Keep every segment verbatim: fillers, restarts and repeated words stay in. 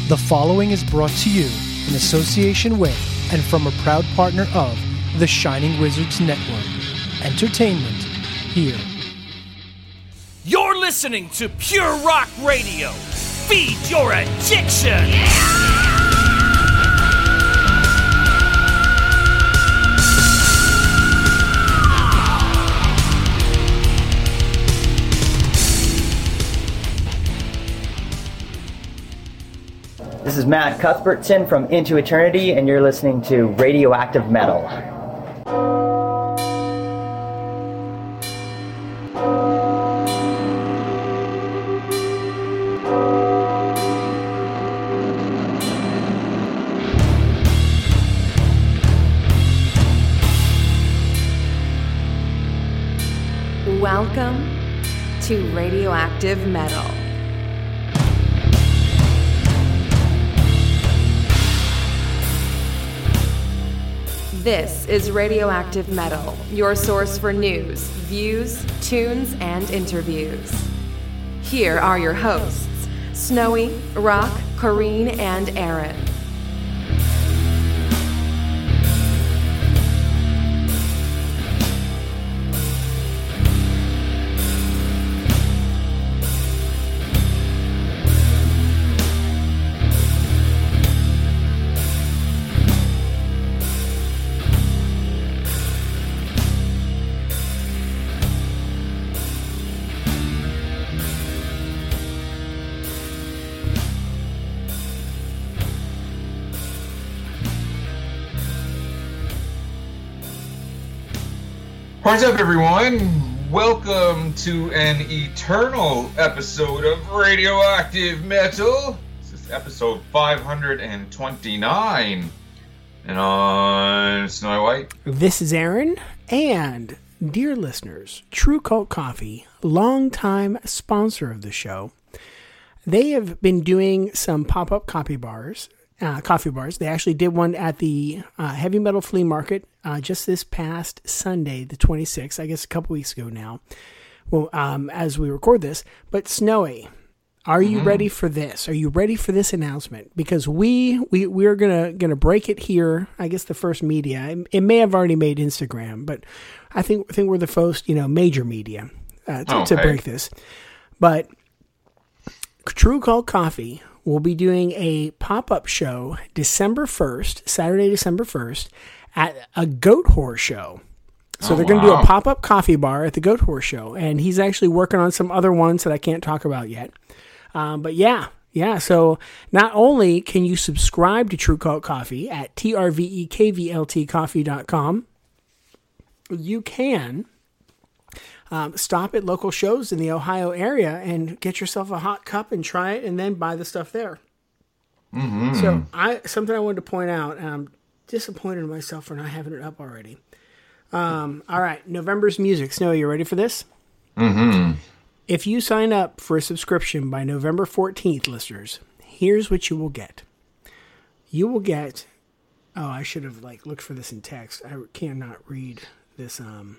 The following is brought to you in association with and from a proud partner of the Shining Wizards Network. Entertainment here. You're listening to Pure Rock Radio. Feed your addiction! Yeah! This is Matt Cuthbertson from Into Eternity, and you're listening to Radioactive Metal. Welcome to Radioactive Metal. This is Radioactive Metal, your source for news, views, tunes, and interviews. Here are your hosts, Snowy, Rock, Corrine, and Aaron. What's up, everyone? Welcome to an eternal episode of Radioactive Metal. This is episode five hundred twenty-nine. And I'm Snowy White. This is Aaron. And, dear listeners, True Cult Coffee, longtime sponsor of the show, they have been doing some pop-up coffee bars. Uh, coffee bars. They actually did one at the uh, Heavy Metal Flea Market uh, just this past Sunday, the twenty-sixth, I guess a couple weeks ago now, well, um, as we record this. But Snowy, are you mm-hmm. ready for this? Are you ready for this announcement? Because we, we, we're going to gonna break it here, I guess the first media. It, it may have already made Instagram, but I think, I think we're the first, you know, major media uh, to, okay. to break this. But True Cult Coffee will be doing a pop-up show December first, Saturday, December first, at a Goat Whore show. So oh, they're going to wow. do a pop-up coffee bar at the Goat Whore show, and he's actually working on some other ones that I can't talk about yet. Um, but yeah, yeah, so not only can you subscribe to True Cult Coffee at T R V E K V L T coffee dot com, you can Um, stop at local shows in the Ohio area and get yourself a hot cup and try it and then buy the stuff there. Mm-hmm. So I something I wanted to point out, and I'm disappointed in myself for not having it up already. Um, all right, November's music. Snow, you ready for this? Mm-hmm. If you sign up for a subscription by November fourteenth, listeners, here's what you will get. You will get, oh, I should have like looked for this in text. I cannot read this, um,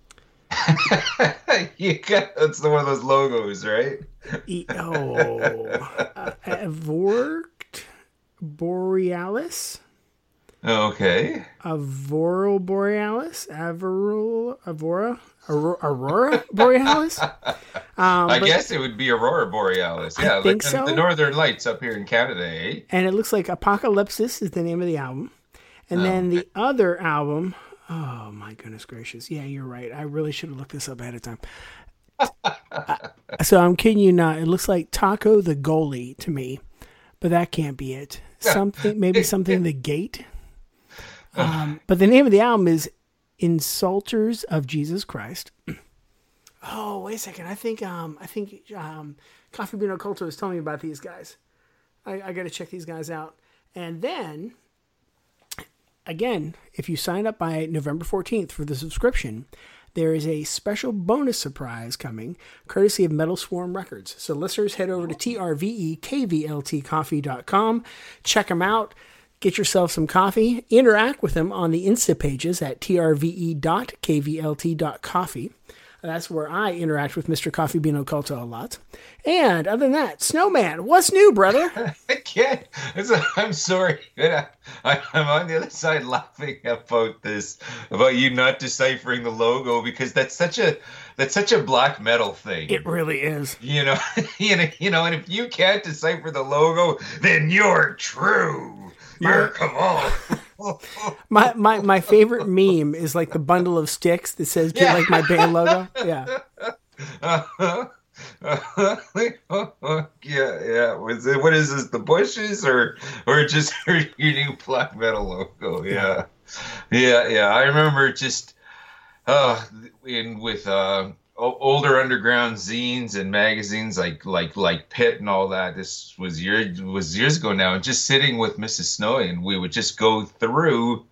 you got, that's the one of those logos, right? E- oh, uh, Avorked Borealis. Okay. Aurora Borealis. Aurora, Aurora, Aurora Borealis. Um, I guess it would be Aurora Borealis. Yeah, I think like the, so. the Northern Lights up here in Canada, eh? And it looks like Apocalypsis is the name of the album, and oh, then okay. the other album. Oh, my goodness gracious. Yeah, you're right. I really should have looked this up ahead of time. uh, so I'm kidding you not. It looks like Taco the Goalie to me, but that can't be it. Something, maybe something the Gate. Um, but the name of the album is Insulters of Jesus Christ. Oh, wait a second. I think um, I think um, Coffee Bean Occulto was telling me about these guys. I, I got to check these guys out. And then, again, if you sign up by November fourteenth for the subscription, there is a special bonus surprise coming, courtesy of Metal Swarm Records. So listeners, head over to T R V E K V L T coffee dot com. Check them out. Get yourself some coffee. Interact with them on the Insta pages at T R V E dot K V L T dot coffee. That's where I interact with Mister Coffee Bean Occulto a lot. And other than that, Snowman, what's new, brother? I can't. It's a, I'm sorry. I, I'm on the other side laughing about this, about you not deciphering the logo, because that's such a that's such a black metal thing. It really is. You know, you know, you know, and if you can't decipher the logo, then you're true. Yeah. Come on. my, my my favorite meme is like the bundle of sticks that says "Do you Yeah. like my band logo?" Yeah. Uh-huh. Uh-huh. yeah, yeah. Was it, what is this? The Bushes or or just your new black metal logo? Yeah, yeah, yeah. I remember just uh in with uh o- older underground zines and magazines like like like Pit and all that. This was years was years ago now. And just sitting with Missus Snowy, and we would just go through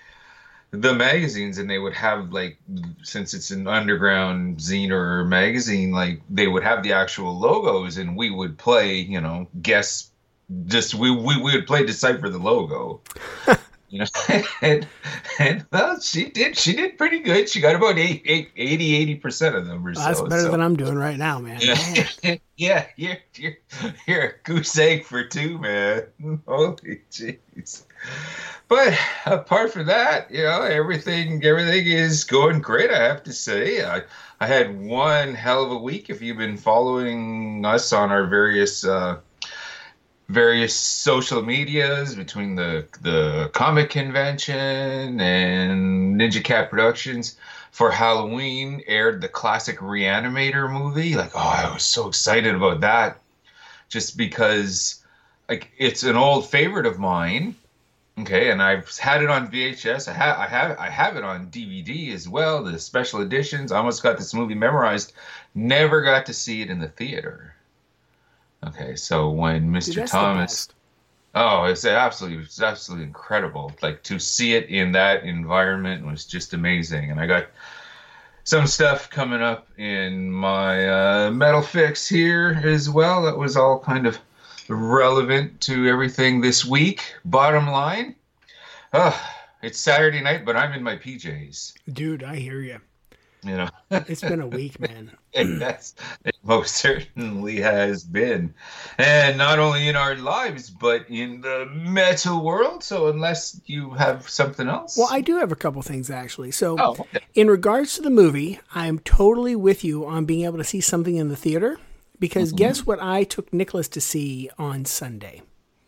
the magazines, and they would have, like, since it's an underground zine or magazine, like, they would have the actual logos, and we would play, you know, guess, just we we, we would play decipher the logo. You know, and, and well, she did she did pretty good. She got about eight, eight, eighty, eighty percent of them or so. That's better so. than I'm doing right now, man. Yeah, yeah, you're, you're, you're a goose egg for two, man. Holy jeez. But apart from that, you know, everything everything is going great, I have to say. I, I had one hell of a week. If you've been following us on our various uh, various social medias, between the the comic convention and Ninja Cat Productions, for Halloween aired the classic Reanimator movie. Like, oh, I was so excited about that, just because, like, it's an old favorite of mine. Okay, and I've had it on V H S. I have, I have, I have it on D V D as well. The special editions. I almost got this movie memorized. Never got to see it in the theater. Okay, so when Mister Dude, that's Thomas, the best. oh, it's absolutely, it's absolutely incredible. Like, to see it in that environment was just amazing. And I got some stuff coming up in my uh, Metal Fix here as well. That was all kind of relevant to everything this week. Bottom line, oh, it's Saturday night, but I'm in my P Js. Dude, I hear you. You know, It's been a week, man. and that's it most certainly has been, and not only in our lives, but in the metal world. So, unless you have something else, Well, I do have a couple things, actually. So, Oh, okay. in regards to the movie, I'm totally with you on being able to see something in the theater, because guess what I took Nicholas to see on Sunday?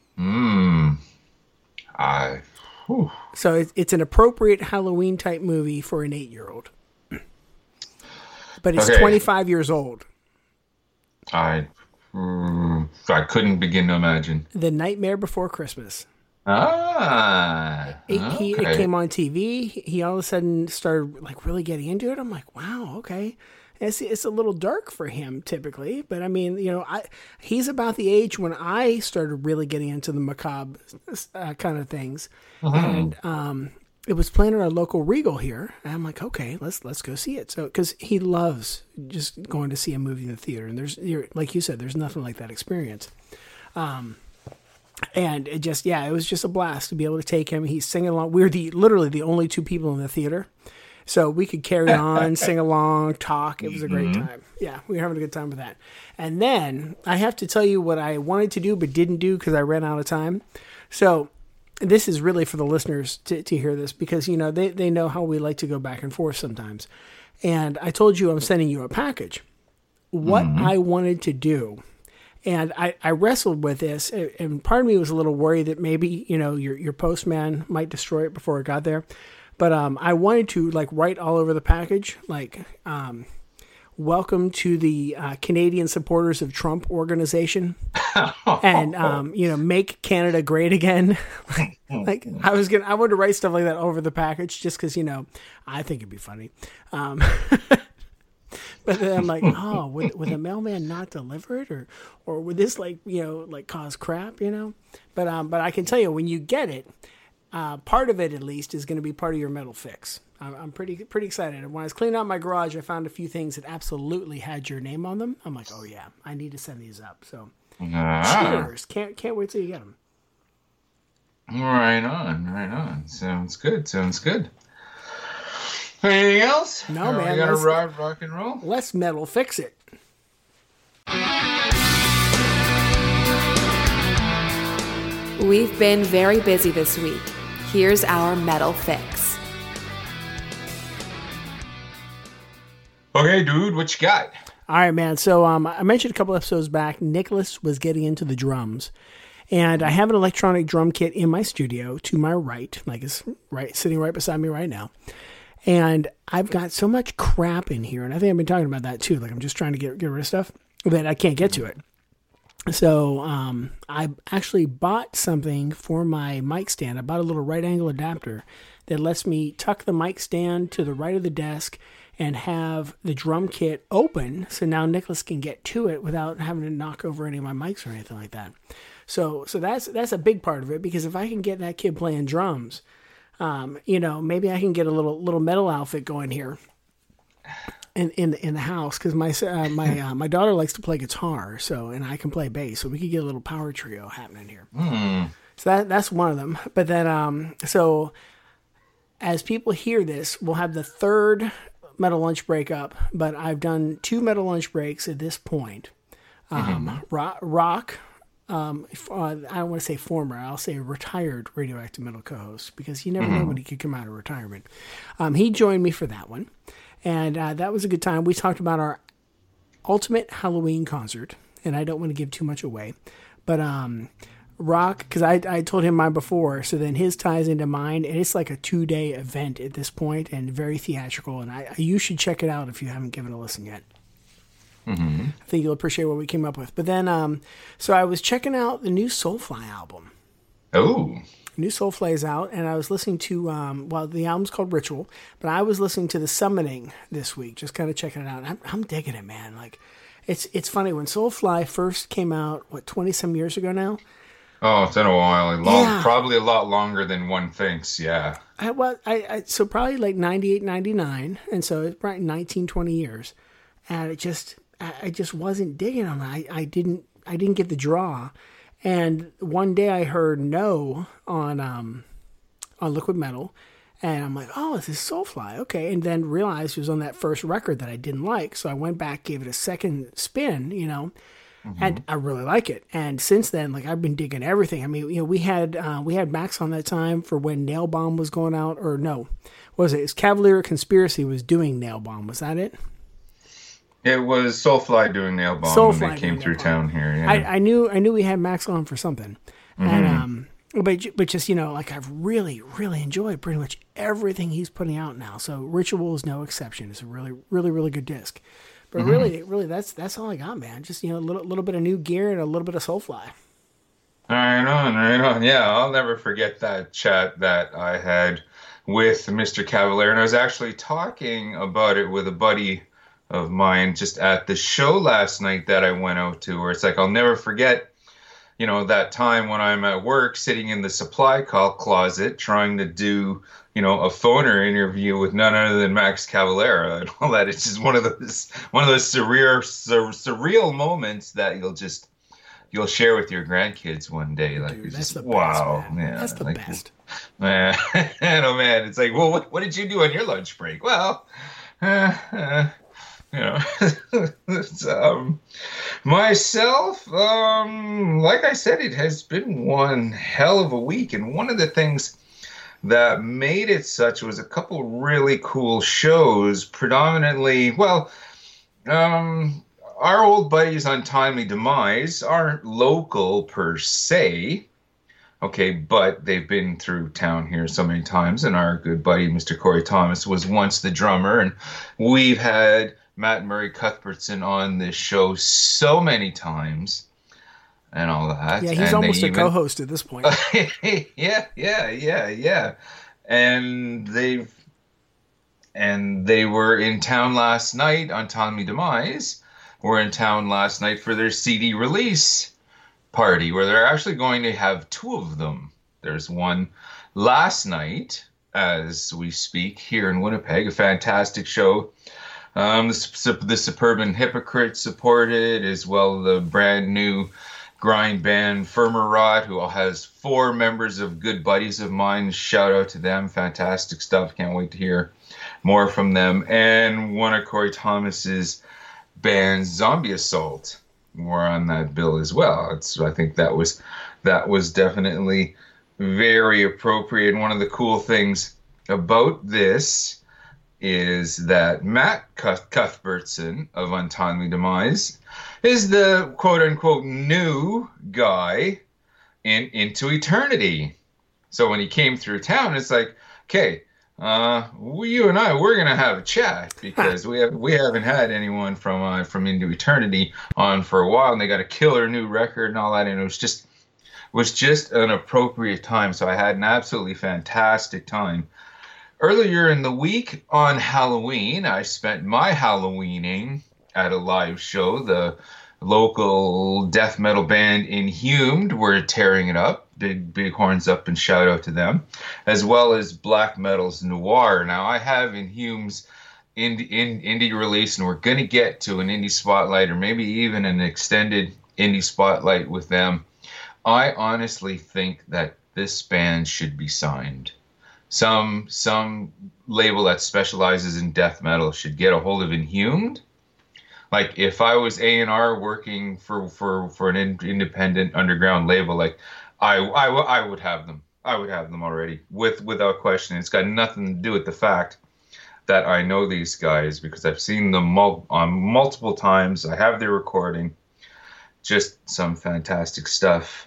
Hmm. I. Whew. So, it's, it's an appropriate Halloween-type movie for an eight-year-old. But it's Okay. twenty-five years old. I. mm, I couldn't begin to imagine. The Nightmare Before Christmas. Ah. It, he, it okay. came on T V. He all of a sudden started like really getting into it. I'm like, wow, okay. It's, it's a little dark for him typically, but I mean, you know, I he's about the age when I started really getting into the macabre uh, kind of things, and um, it was playing at our local Regal here, and I'm like, okay, let's let's go see it. So because he loves just going to see a movie in the theater, and there's you're, like you said, there's nothing like that experience. Um, And it just, yeah, it was just a blast to be able to take him. He's singing along. We're the literally the only two people in the theater. So we could carry on, sing along, talk. It was a great time. Yeah, we were having a good time with that. And then I have to tell you what I wanted to do but didn't do because I ran out of time. So this is really for the listeners to, to hear this because, you know, they, they know how we like to go back and forth sometimes. And I told you I'm sending you a package. What mm-hmm. I wanted to do, and I, I wrestled with this, and part of me was a little worried that maybe, you know, your your postman might destroy it before it got there. But um, I wanted to, like, write all over the package, like, um, welcome to the uh, Canadian Supporters of Trump organization. And, um, you know, make Canada great again. Like, I was going to, I wanted to write stuff like that over the package just because, you know, I think it'd be funny. Um But then I'm like, oh, would, would the mailman not deliver it, or, or would this like, you know, like cause crap, you know? But um, but I can tell you when you get it, uh, part of it at least is going to be part of your metal fix. I'm, I'm pretty pretty excited. And when I was cleaning out my garage, I found a few things that absolutely had your name on them. I'm like, oh yeah, I need to send these up. So, Ah. cheers! Can't can't wait till you get them. Right on, right on. Sounds good. Sounds good. Anything else? No, Are man, We gotta let's- rock, rock and roll. Let's metal fix it. We've been very busy this week. Here's our metal fix. Okay, dude, what you got? All right, man. So um, I mentioned a couple episodes back, Nicholas was getting into the drums. And I have an electronic drum kit in my studio to my right, like it's right sitting right beside me right now. And I've got so much crap in here, and I think I've been talking about that too. Like I'm just trying to get, get rid of stuff that I can't get to it. So um, I actually bought something for my mic stand. I bought a little right angle adapter that lets me tuck the mic stand to the right of the desk and have the drum kit open, so now Nicholas can get to it without having to knock over any of my mics or anything like that. So so that's that's a big part of it, because if I can get that kid playing drums, um, you know, maybe I can get a little little metal outfit going here in in, in the house, because my uh, my uh, my daughter likes to play guitar, so and I can play bass, so we could get a little power trio happening here. Mm. So that that's one of them. But then um, so as people hear this, we'll have the third metal lunch break up, but I've done two metal lunch breaks at this point. Um, mm-hmm. Rock, rock um, uh, I don't want to say former, I'll say retired Radioactive Metal co-host, because you never mm-hmm. know when he could come out of retirement. Um, he joined me for that one, and uh, that was a good time. We talked about our ultimate Halloween concert, and I don't want to give too much away, but um, Rock, because I, I told him mine before, so then his ties into mine, and it's like a two-day event at this point, and very theatrical, and I you should check it out if you haven't given it a listen yet. Mm-hmm. I think you'll appreciate what we came up with. But then, um, so I was checking out the new Soulfly album. Oh. New Soulfly is out, and I was listening to, um, well, the album's called Ritual, but I was listening to The Summoning this week, just kind of checking it out. I'm, I'm digging it, man. Like, it's it's funny, when Soulfly first came out, what, twenty-some years ago now? Oh, it's been a while. Long, Yeah. Probably a lot longer than one thinks, yeah. I, well, I, I so probably like ninety-eight, ninety-nine, and so it's probably nineteen, twenty years, and it just, I, I just wasn't digging them. I, I didn't, I didn't get the draw, and one day I heard No on, um, on Liquid Metal, and I'm like, oh, this is Soulfly, okay, and then realized it was on that first record that I didn't like, so I went back, gave it a second spin, you know. Mm-hmm. And I really like it. And since then, like, I've been digging everything. I mean, you know, we had uh, we had Max on that time for when Nail Bomb was going out, or no, what was it? It's Cavalier Conspiracy was doing Nail Bomb. Was that it? It was Soulfly doing Nail Bomb Soulfly when they came through town here. Yeah. I, I knew I knew we had Max on for something, Mm-hmm. and um, but but just you know, like I've really really enjoyed pretty much everything he's putting out now. So Ritual is no exception. It's a really really really good disc. But Mm-hmm. really, really, that's that's all I got, man. Just, you know, a little little bit of new gear and a little bit of Soulfly. Right on, right on. Yeah, I'll never forget that chat that I had with Mister Cavalier. And I was actually talking about it with a buddy of mine just at the show last night that I went out to, where it's like, I'll never forget, you know, that time when I'm at work sitting in the supply call closet trying to do, you know, a phoner interview with none other than Max Cavalera and all that. It's just one of those one of those surreal sur, surreal moments that you'll just you'll share with your grandkids one day. Like, Dude, it's that's just, the wow, best, man. man. That's the like, best. Man, oh man, it's like, well, what, what did you do on your lunch break? Well, uh, uh, you know, it's, um, myself, um, like I said, it has been one hell of a week, and one of the things that made it such was a couple really cool shows, predominantly, well, um, our old buddies Untimely Demise aren't local per se, okay, but they've been through town here so many times, and our good buddy Mister Corey Thomas was once the drummer, and we've had Matt Murray Cuthbertson on this show so many times. And all that. Yeah, he's and almost a even, co-host at this point. yeah, yeah, yeah, yeah. And they've and they were in town last night. Untimely Demise were in town last night for their C D release party, where they're actually going to have two of them. There's one last night, as we speak, here in Winnipeg. A fantastic show. Um, the, the Suburban Hypocrites supported, as well the brand new grind band Firmer Rot, who has four members of good buddies of mine. Shout out to them. Fantastic stuff. Can't wait to hear more from them. And one of Corey Thomas's bands, Zombie Assault, were on that bill as well. It's, I think that was that was definitely very appropriate. One of the cool things about this is that Matt Cuthbertson of Untimely Demise is the quote-unquote new guy in Into Eternity. So when he came through town, it's like, okay, uh, we, you and I, we're gonna have a chat because we have we haven't had anyone from uh, from Into Eternity on for a while, and they got a killer new record and all that, and it was just was just an appropriate time. So I had an absolutely fantastic time. Earlier in the week on Halloween, I spent my Halloweening at a live show. The local death metal band Inhumed were tearing it up. Big, big horns up and shout out to them. As well as Black Metal's Noir. Now, I have Inhume's indie, in, indie release, and we're going to get to an indie spotlight or maybe even an extended indie spotlight with them. I honestly think that this band should be signed. Some some label that specializes in death metal should get a hold of Inhumed. Like, if I was A and R working for, for, for an in, independent underground label, like, I, I, I would have them. I would have them already, with without question. It's got nothing to do with the fact that I know these guys, because I've seen them mul- on multiple times. I have their recording. Just some fantastic stuff.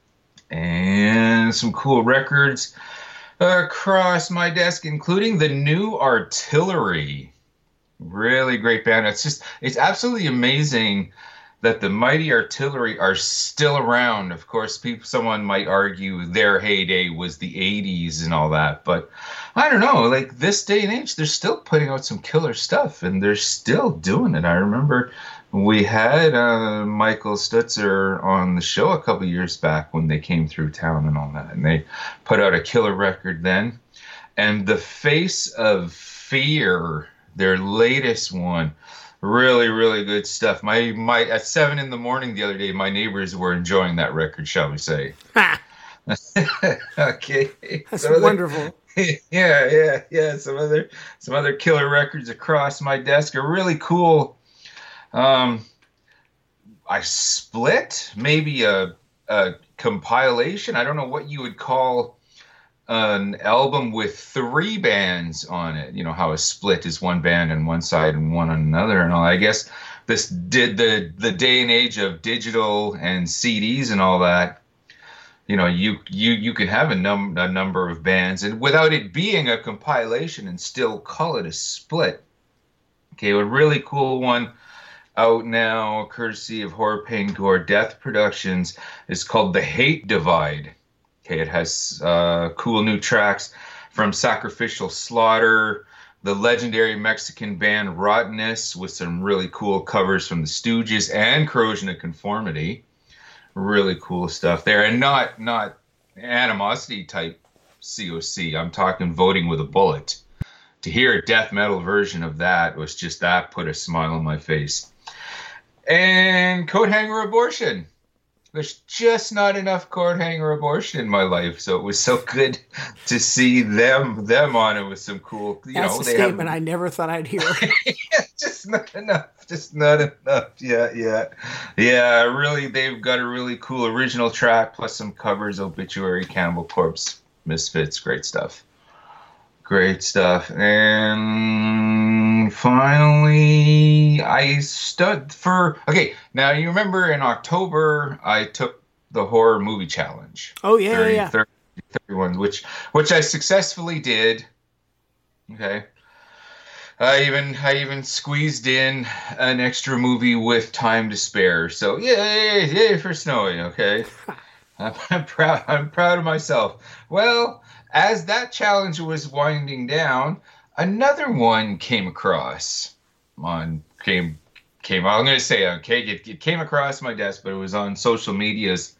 And some cool records across my desk, including the New Artillery. Really great band. It's just, it's absolutely amazing that the Mighty Artillery are still around. Of course, people, someone might argue their heyday was the eighties and all that, but I don't know, like this day and age, they're still putting out some killer stuff, and they're still doing it. I remember we had uh, Michael Stutzer on the show a couple years back when they came through town and all that, and they put out a killer record then. And The Face of Fear, their latest one, really, really good stuff. My my at seven in the morning the other day, my neighbors were enjoying that record, shall we say? Ha! Okay, that's some wonderful. Other, yeah, yeah, yeah. Some other some other killer records across my desk are really cool. Um, I split maybe a a compilation. I don't know what you would call an album with three bands on it. You know how a split is one band on one side and one on another and all. I guess this did the the day and age of digital and C Ds and all that. You know, you you you can have a num a number of bands and without it being a compilation and still call it a split. Okay, a really cool one out now, courtesy of Horror Pain Gore Death Productions, is called The Hate Divide. Okay, it has uh, cool new tracks from Sacrificial Slaughter, the legendary Mexican band Rottenness, with some really cool covers from the Stooges and Corrosion of Conformity. Really cool stuff there, and not not animosity type C O C. I'm talking Voting with a Bullet. To hear a death metal version of that was just, that put a smile on my face. And Coat Hanger Abortion. There's just not enough coat hanger abortion in my life, so it was so good to see them them on it with some cool. You That's know, a they statement have, I never thought I'd hear. just not enough. Just not enough. Yeah, yeah, yeah. Really, they've got a really cool original track plus some covers: Obituary, Cannibal Corpse, Misfits. Great stuff. Great stuff. And finally, I stood for... Okay, now you remember in October, I took the horror movie challenge. Oh, yeah, thirty, yeah. thirty, thirty-one, which, which I successfully did. Okay. I even I even squeezed in an extra movie with time to spare. So, yay, yay for Snowy, okay? I'm, I'm proud. I'm proud of myself. Well... As that challenge was winding down, another one came across on came came. I'm going to say okay, it, it came across my desk, but it was on social medias.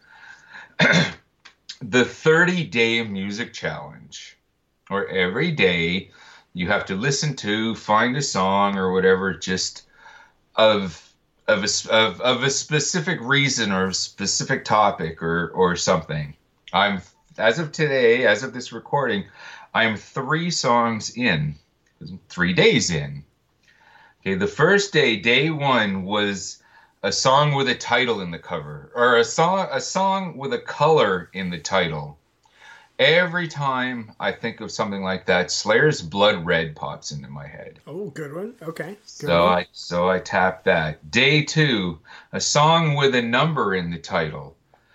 The thirty day music challenge, where every day you have to listen to, find a song or whatever, just of of a of, of a specific reason or a specific topic or or something. I'm. As of today, as of this recording, I am three songs in three days in. Okay, the first day, day one, was a song with a title in the cover, or a song, a song with a color in the title. Every time I think of something like that, Slayer's Blood Red pops into my head. Oh, good one. Okay. Good so one. I so I tap that. Day two, a song with a number in the title.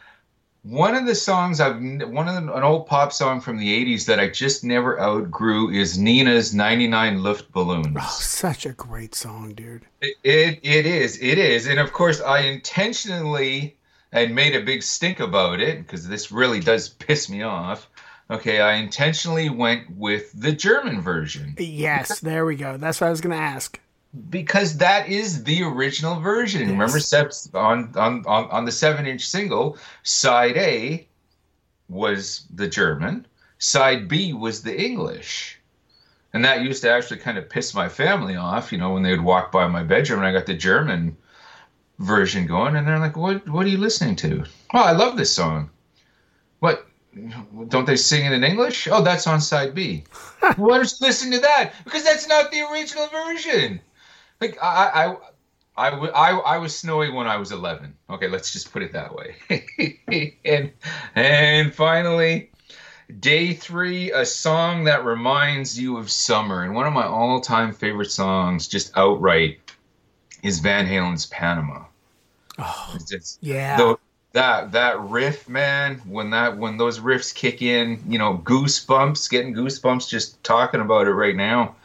One of the songs I've one of the, an old pop song from the eighties that I just never outgrew is Nina's ninety-nine Luftballons. Oh, such a great song, dude. It, it it is it is, and of course I intentionally and made a big stink about it because this really does piss me off. Okay, I intentionally went with the German version. Yes, there we go. That's what I was going to ask. Because that is the original version. Yes. Remember, Seps, on, on, on, on the seven-inch single, side A was the German, side B was the English. And that used to actually kind of piss my family off, you know, when they would walk by my bedroom and I got the German version going, and they're like, what, what are you listening to? Oh, I love this song. What? Don't they sing it in English? Oh, that's on side B. Why don't you listen to that? Because that's not the original version. Like I, I, I, I, I was Snowy when I was eleven. Okay, let's just put it that way. and and finally, day three, a song that reminds you of summer, and one of my all-time favorite songs, just outright, is Van Halen's Panama. Oh, just, yeah. The, That that riff, man, when that when those riffs kick in, you know, goosebumps, getting goosebumps just talking about it right now.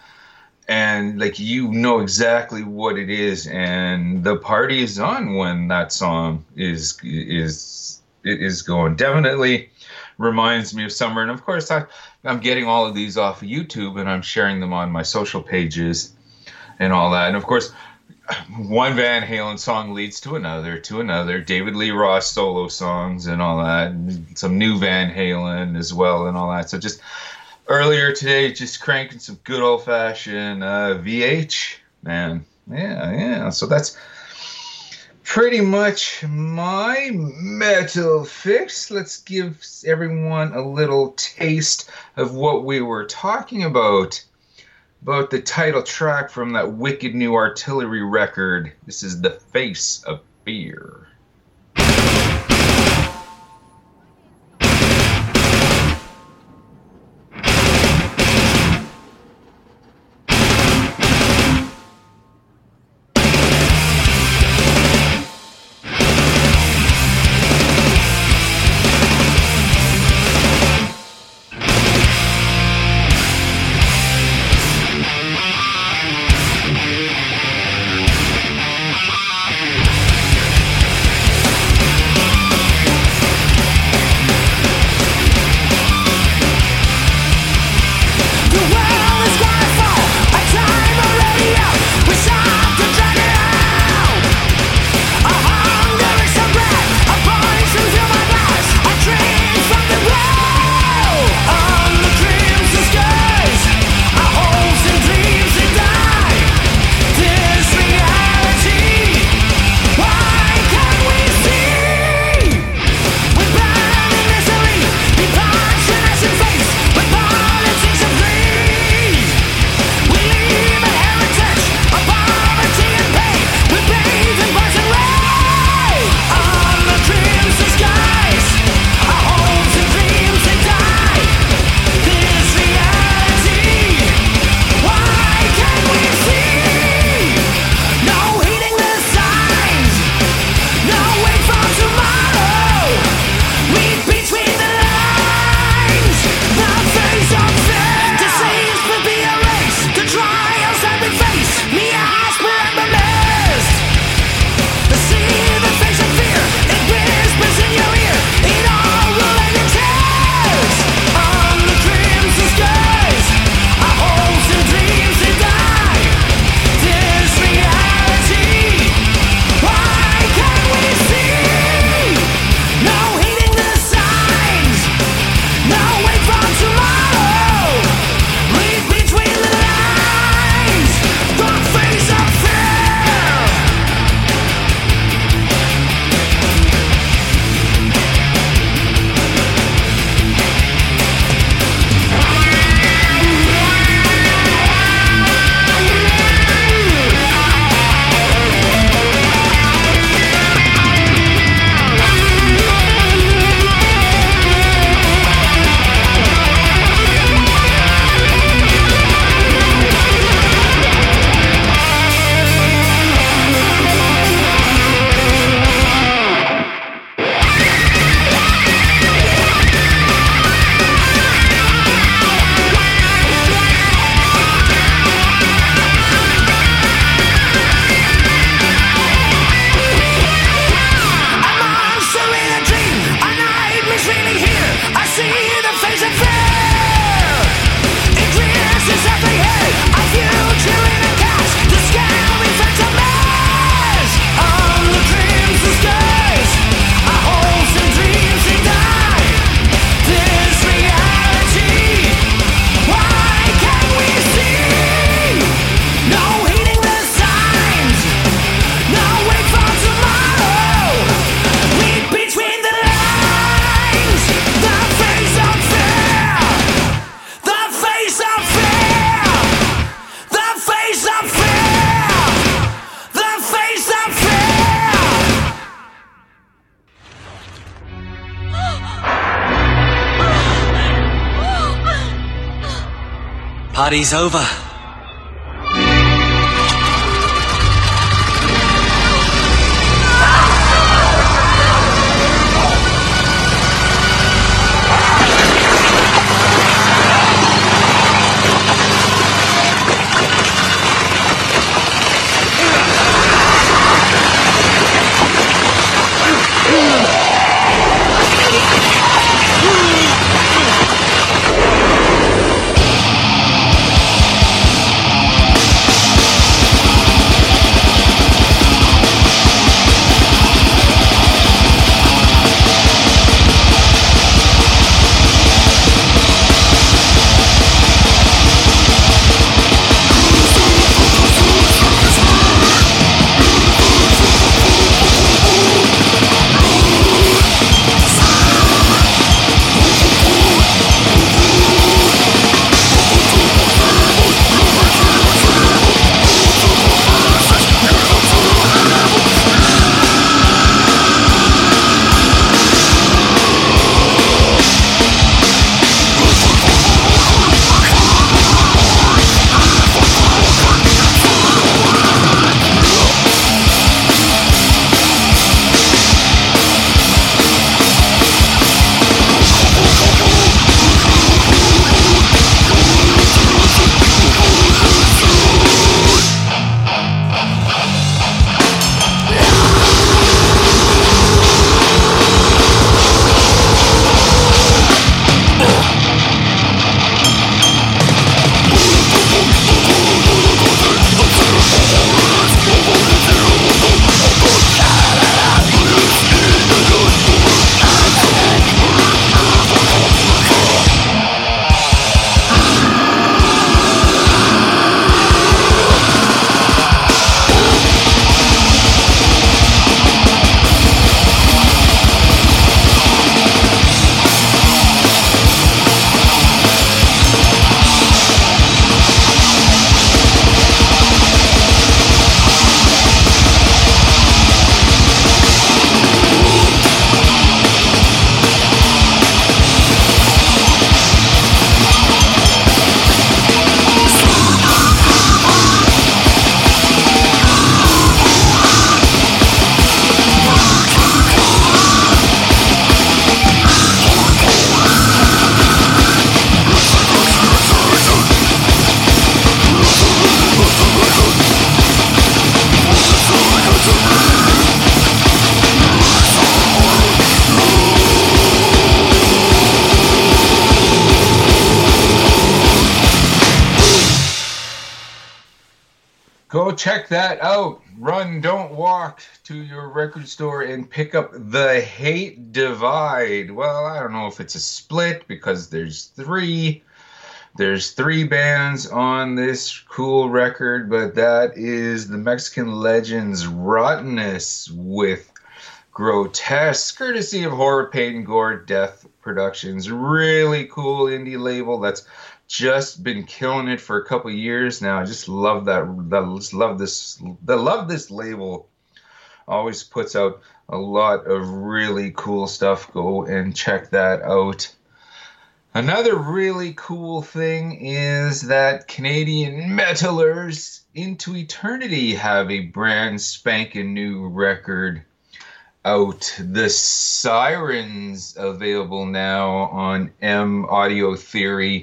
And like you know exactly what it is, and the party is on when that song is is it is going. Definitely reminds me of summer. And of course I I'm getting all of these off of YouTube and I'm sharing them on my social pages and all that. And of course, one Van Halen song leads to another, to another. David Lee Roth solo songs and all that. And some new Van Halen as well and all that. So just earlier today, just cranking some good old-fashioned uh, V H. Man, yeah, yeah. So that's pretty much my metal fix. Let's give everyone a little taste of what we were talking about. About the title track from that wicked new Artillery record. This is The Face of Fear. Party's over. Go check that out. Run, don't walk to your record store and pick up The Hate Divide. Well, I don't know if it's a split because there's three. There's three bands on this cool record, but that is the Mexican Legends Rottenness with Grotesque, courtesy of Horror, Pain, Gore, Death Productions. Really cool indie label that's just been killing it for a couple of years now. I just love that. that just love this. I love this label. Always puts out a lot of really cool stuff. Go and check that out. Another really cool thing is that Canadian metalers Into Eternity have a brand spanking new record out. The Sirens, available now on M Audio Theory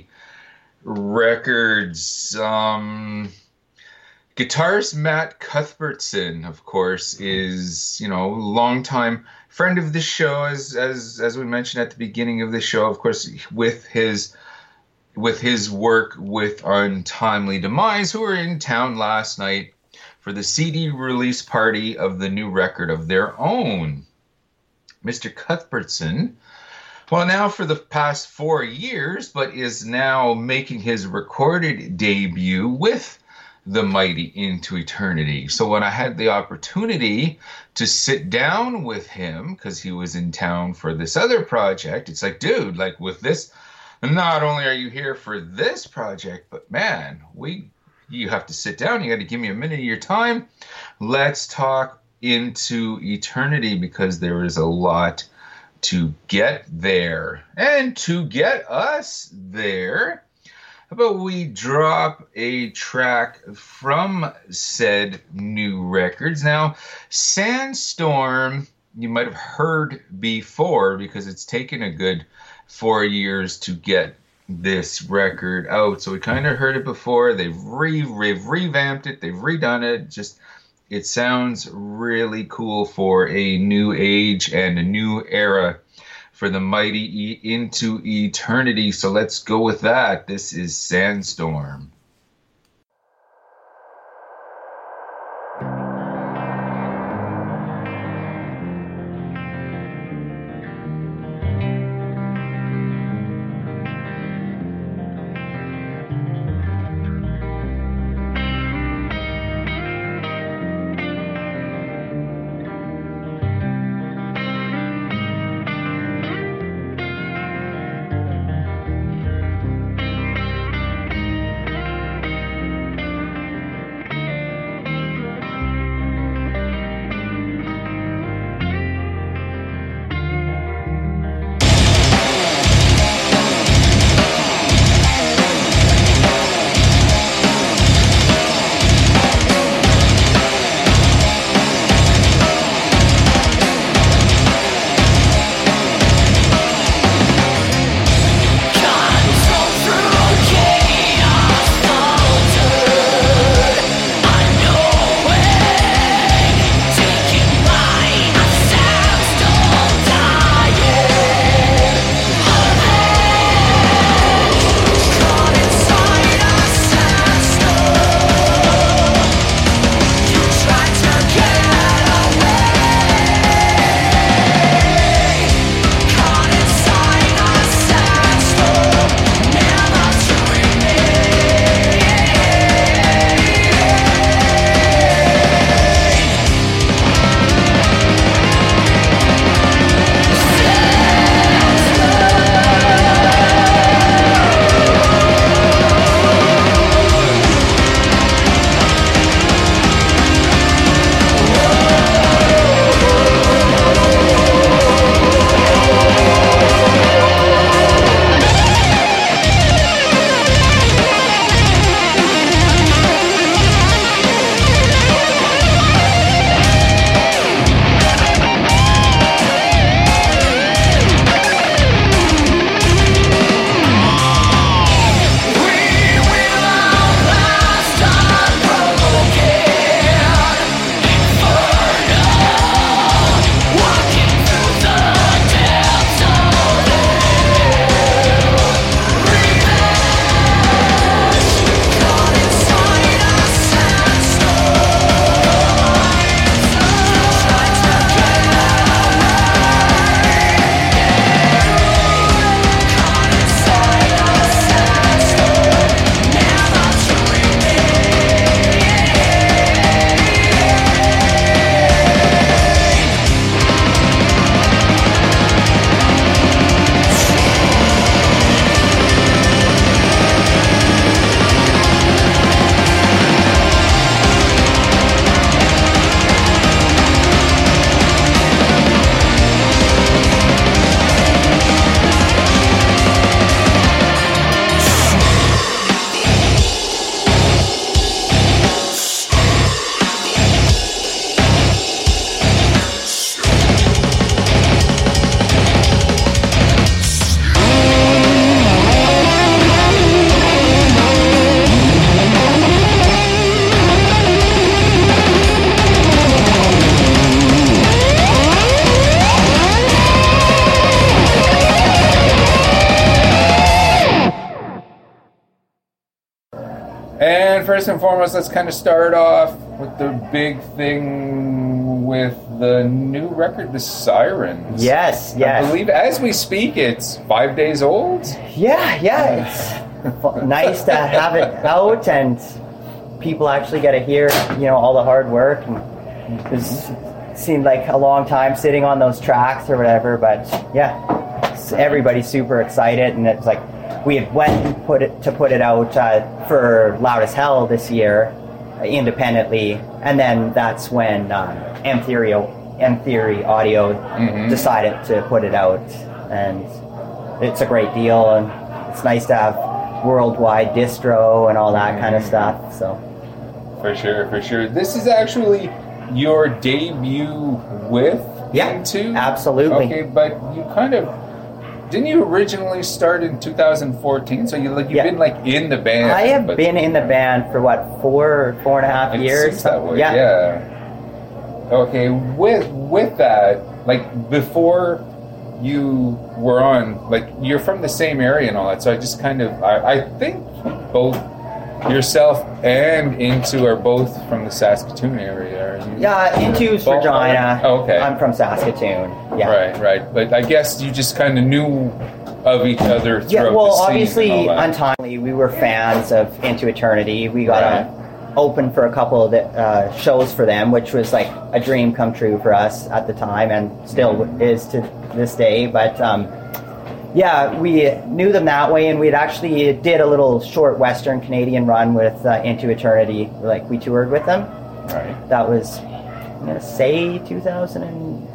Records. Um, guitarist Matt Cuthbertson, of course, is, you know, longtime friend of the show, as as as we mentioned at the beginning of the show. Of course, with his with his work with Untimely Demise, who were in town last night for the C D release party of the new record of their own. Mister Cuthbertson, well, now for the past four years, but is now making his recorded debut with the mighty Into Eternity. So when I had the opportunity to sit down with him, because he was in town for this other project, it's like, dude, like with this, not only are you here for this project, but man, we you have to sit down. You got to give me a minute of your time. Let's talk Into Eternity, because there is a lot to get there. And to get us there, how about we drop a track from said new records? Now, Sandstorm, you might have heard before because it's taken a good four years to get this record out. So we kind of heard it before. They've, re- they've revamped it. They've redone it. Just, it sounds really cool for a new age and a new era for the mighty e- Into Eternity. So let's go with that. This is Sandstorm. And first and foremost, let's kind of start off with the big thing with the new record, The Sirens. Yes, yes. I believe as we speak, it's five days old. Yeah, yeah. It's nice to have it out and people actually get to hear, you know, all the hard work. And it seemed like a long time sitting on those tracks or whatever, but yeah, everybody's super excited, and it's like we had went and put it to put it out uh, for Loud as Hell this year, uh, independently, and then that's when um, M Theory, M Theory Audio mm-hmm. decided to put it out, and it's a great deal, and it's nice to have worldwide distro and all that kind of stuff. So for sure, for sure. This is actually your debut with yeah, Into? Absolutely. Okay, but you kind of didn't you originally start in two thousand fourteen? So you like you've yeah. been like in the band. I have but been in the band for what four, four and a half it years. seems that way. Yeah. yeah. Okay, with with that, like before you were on, like you're from the same area and all that. So I just kind of I, I think both yourself and Into are both from the Saskatoon area. Are you? Yeah, Into's Both Regina. are? Oh, okay. I'm from Saskatoon. Yeah. Right, right. But I guess you just kind of knew of each other throughout Yeah, well, the scene obviously, and all that. Untimely, we were fans of Into Eternity. We got Right. a open for a couple of the, uh, shows for them, which was like a dream come true for us at the time, and still is to this day. But um, yeah, we knew them that way, and we'd actually did a little short Western Canadian run with uh, Into Eternity. Like we toured with them. Right. That was, I'm gonna say, two thousand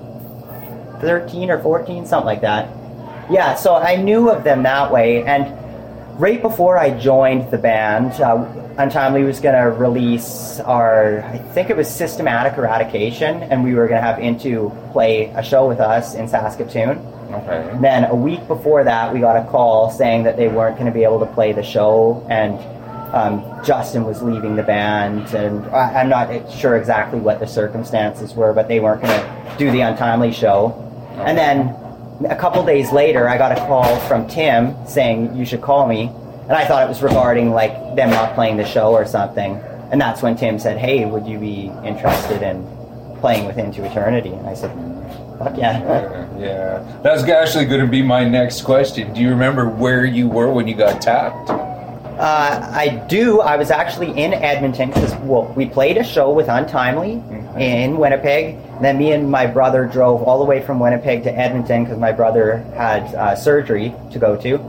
thirteen or fourteen, something like that. Yeah, so I knew of them that way, and right before I joined the band, uh, Untimely was going to release our, I think it was Systematic Eradication, and we were going to have Into play a show with us in Saskatoon. Okay. Then a week before that, we got a call saying that they weren't going to be able to play the show, and um, Justin was leaving the band, and I, I'm not sure exactly what the circumstances were, but they weren't going to do the Untimely show. Okay. And then a couple days later, I got a call from Tim saying, you should call me. And I thought it was regarding like them not playing the show or something. And that's when Tim said, hey, would you be interested in playing with Into Eternity? And I said, fuck yeah. Yeah, yeah. That's actually going to be my next question. Do you remember where you were when you got tapped? Uh, I do. I was actually in Edmonton because well, we played a show with Untimely mm-hmm. in Winnipeg. And then me and my brother drove all the way from Winnipeg to Edmonton because my brother had uh, surgery to go to.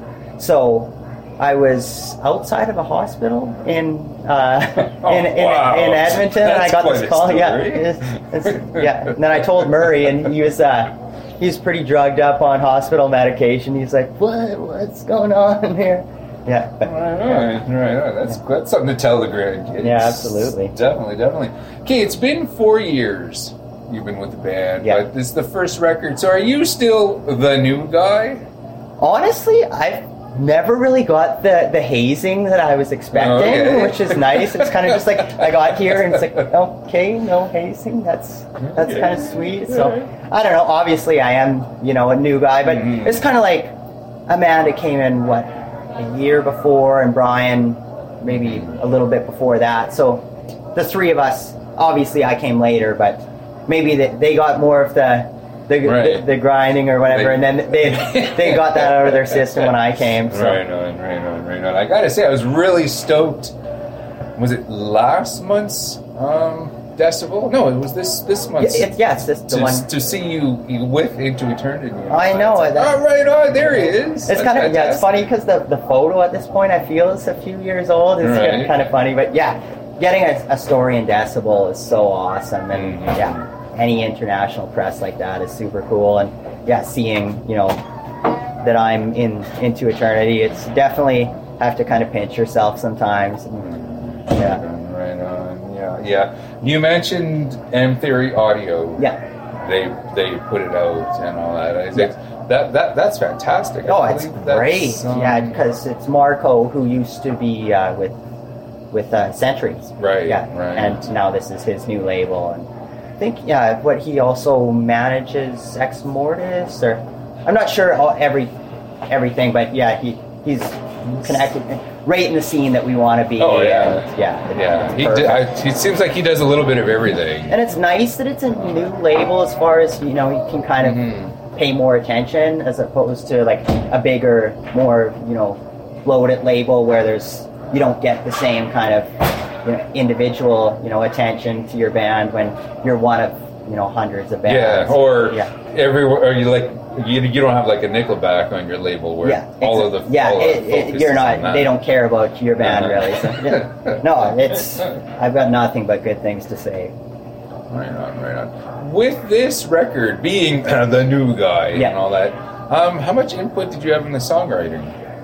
So I was outside of a hospital in uh, oh, in, in, wow. in Edmonton, That's and I got quite this a call. story. Yeah, it's, it's, yeah. And then I told Murray, and he was uh, he was pretty drugged up on hospital medication. He's like, "What? What's going on here?" Yeah. But, Right on, right on. That's that's something to tell the grandkids. Yeah, absolutely. Definitely, definitely. Okay, it's been four years you've been with the band, yeah. but this is the first record. So are you still the new guy? Honestly, I've never really got the, the hazing that I was expecting, okay. which is nice. It's kind of just like I got here and it's like, okay, no hazing. That's that's Okay. kind of sweet. So I don't know. Obviously, I am you know a new guy, but Mm-hmm. it's kind of like Amanda came in what a year before, and Brian maybe a little bit before that. So the three of us. Obviously, I came later, but maybe they, they got more of the. The, Right. the, the grinding or whatever, They- and then they they got that out of their system when I came. So. Right on, right on, right on. I gotta say, I was really stoked. Was it last month's um, Decibel? No, it was this this Yeah, month's. it's, yeah, it's just the to, one. to see you, you with Into Eternity. I know, It's like, that- oh, right on, there he is. It's kind of yeah, it's funny because the, the photo at this point I feel is a few years old. It's Right. kind of funny, but yeah, getting a, a story in Decibel is so awesome, and Mhm. yeah, any international press like that is super cool, and yeah, seeing you know that I'm in Into Eternity, it's definitely have to kind of pinch yourself sometimes. And, yeah, Right on, yeah, yeah. You mentioned M Theory Audio. yeah. They they put it out and all that. I think Yeah. that that that's fantastic. I Oh, it's believe that's, great. um, Yeah, because it's Marco who used to be uh, with with uh, Centuries. Right, Yeah. right. And now this is his new label, and I think yeah, what he also manages Ex Mortis, or I'm not sure all, every everything, but yeah, he he's connected right in the scene that we want to be. Oh, yeah. and yeah. it- Yeah, it's he perfect. did, I, he seems like he does a little bit of everything. And it's nice that it's a new label as far as, you know, you can kind of Mhm. pay more attention as opposed to like a bigger, more, you know, bloated label where there's, you don't get the same kind of, you know, individual, you know, attention to your band when you're one of, you know, hundreds of Yeah, bands. or yeah. everywhere, or you like you, you don't have like a Nickelback on your label where Yeah, all it's- of the yeah, all it, of the it, focus you're is not. on that. They don't care about your band Uh-huh. really. So, yeah. No, it's. I've got nothing but good things to say. Right on, right on. With this record being uh, the new guy Yeah. and all that, um, how much input did you have in the songwriting?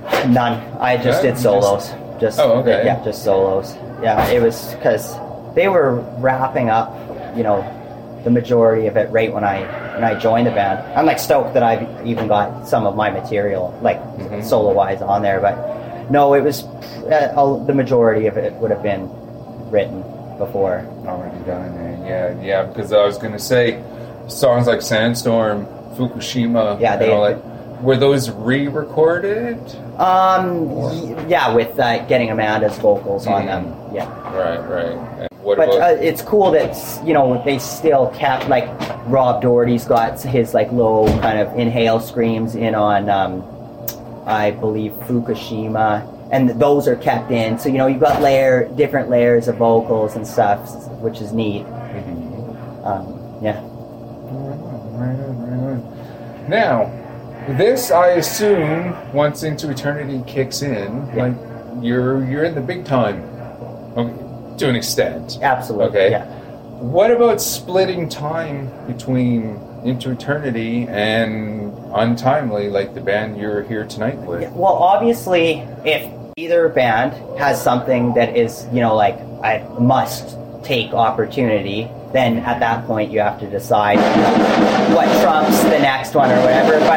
None. I just Yeah, did solos. Just, Oh, okay. Yeah, just solos. Yeah, it was because they were wrapping up, you know, the majority of it right when I when I joined the band. I'm like stoked that I've even got some of my material, like Mhm. solo wise, on there. But no, it was uh, all, the majority of it would have been written before. Already done, eh? Yeah, yeah. Because I was gonna say, songs like Sandstorm, Fukushima, Yeah, they- and all that, were those re-recorded? Um, y- yeah, with uh, getting Amanda's vocals on Mhm. them. Yeah. Right, right. And what But about? uh, it's cool that, you know, they still kept, like, Rob Doherty's got his, like, low kind of inhale screams in on, um, I believe, Fukushima, and those are kept in. So, you know, you've got layer, different layers of vocals and stuff, which is neat. Mhm. Um, yeah. Right on, right on. Now, this I assume once Into Eternity kicks in, Yeah. like you're you're in the big time, okay, to an extent. Absolutely. Okay. Yeah. What about splitting time between Into Eternity and Untimely, like the band you're here tonight with? Yeah, well, obviously, if either band has something that is, you know, like a must take opportunity, then at that point you have to decide what trumps the next one or whatever. But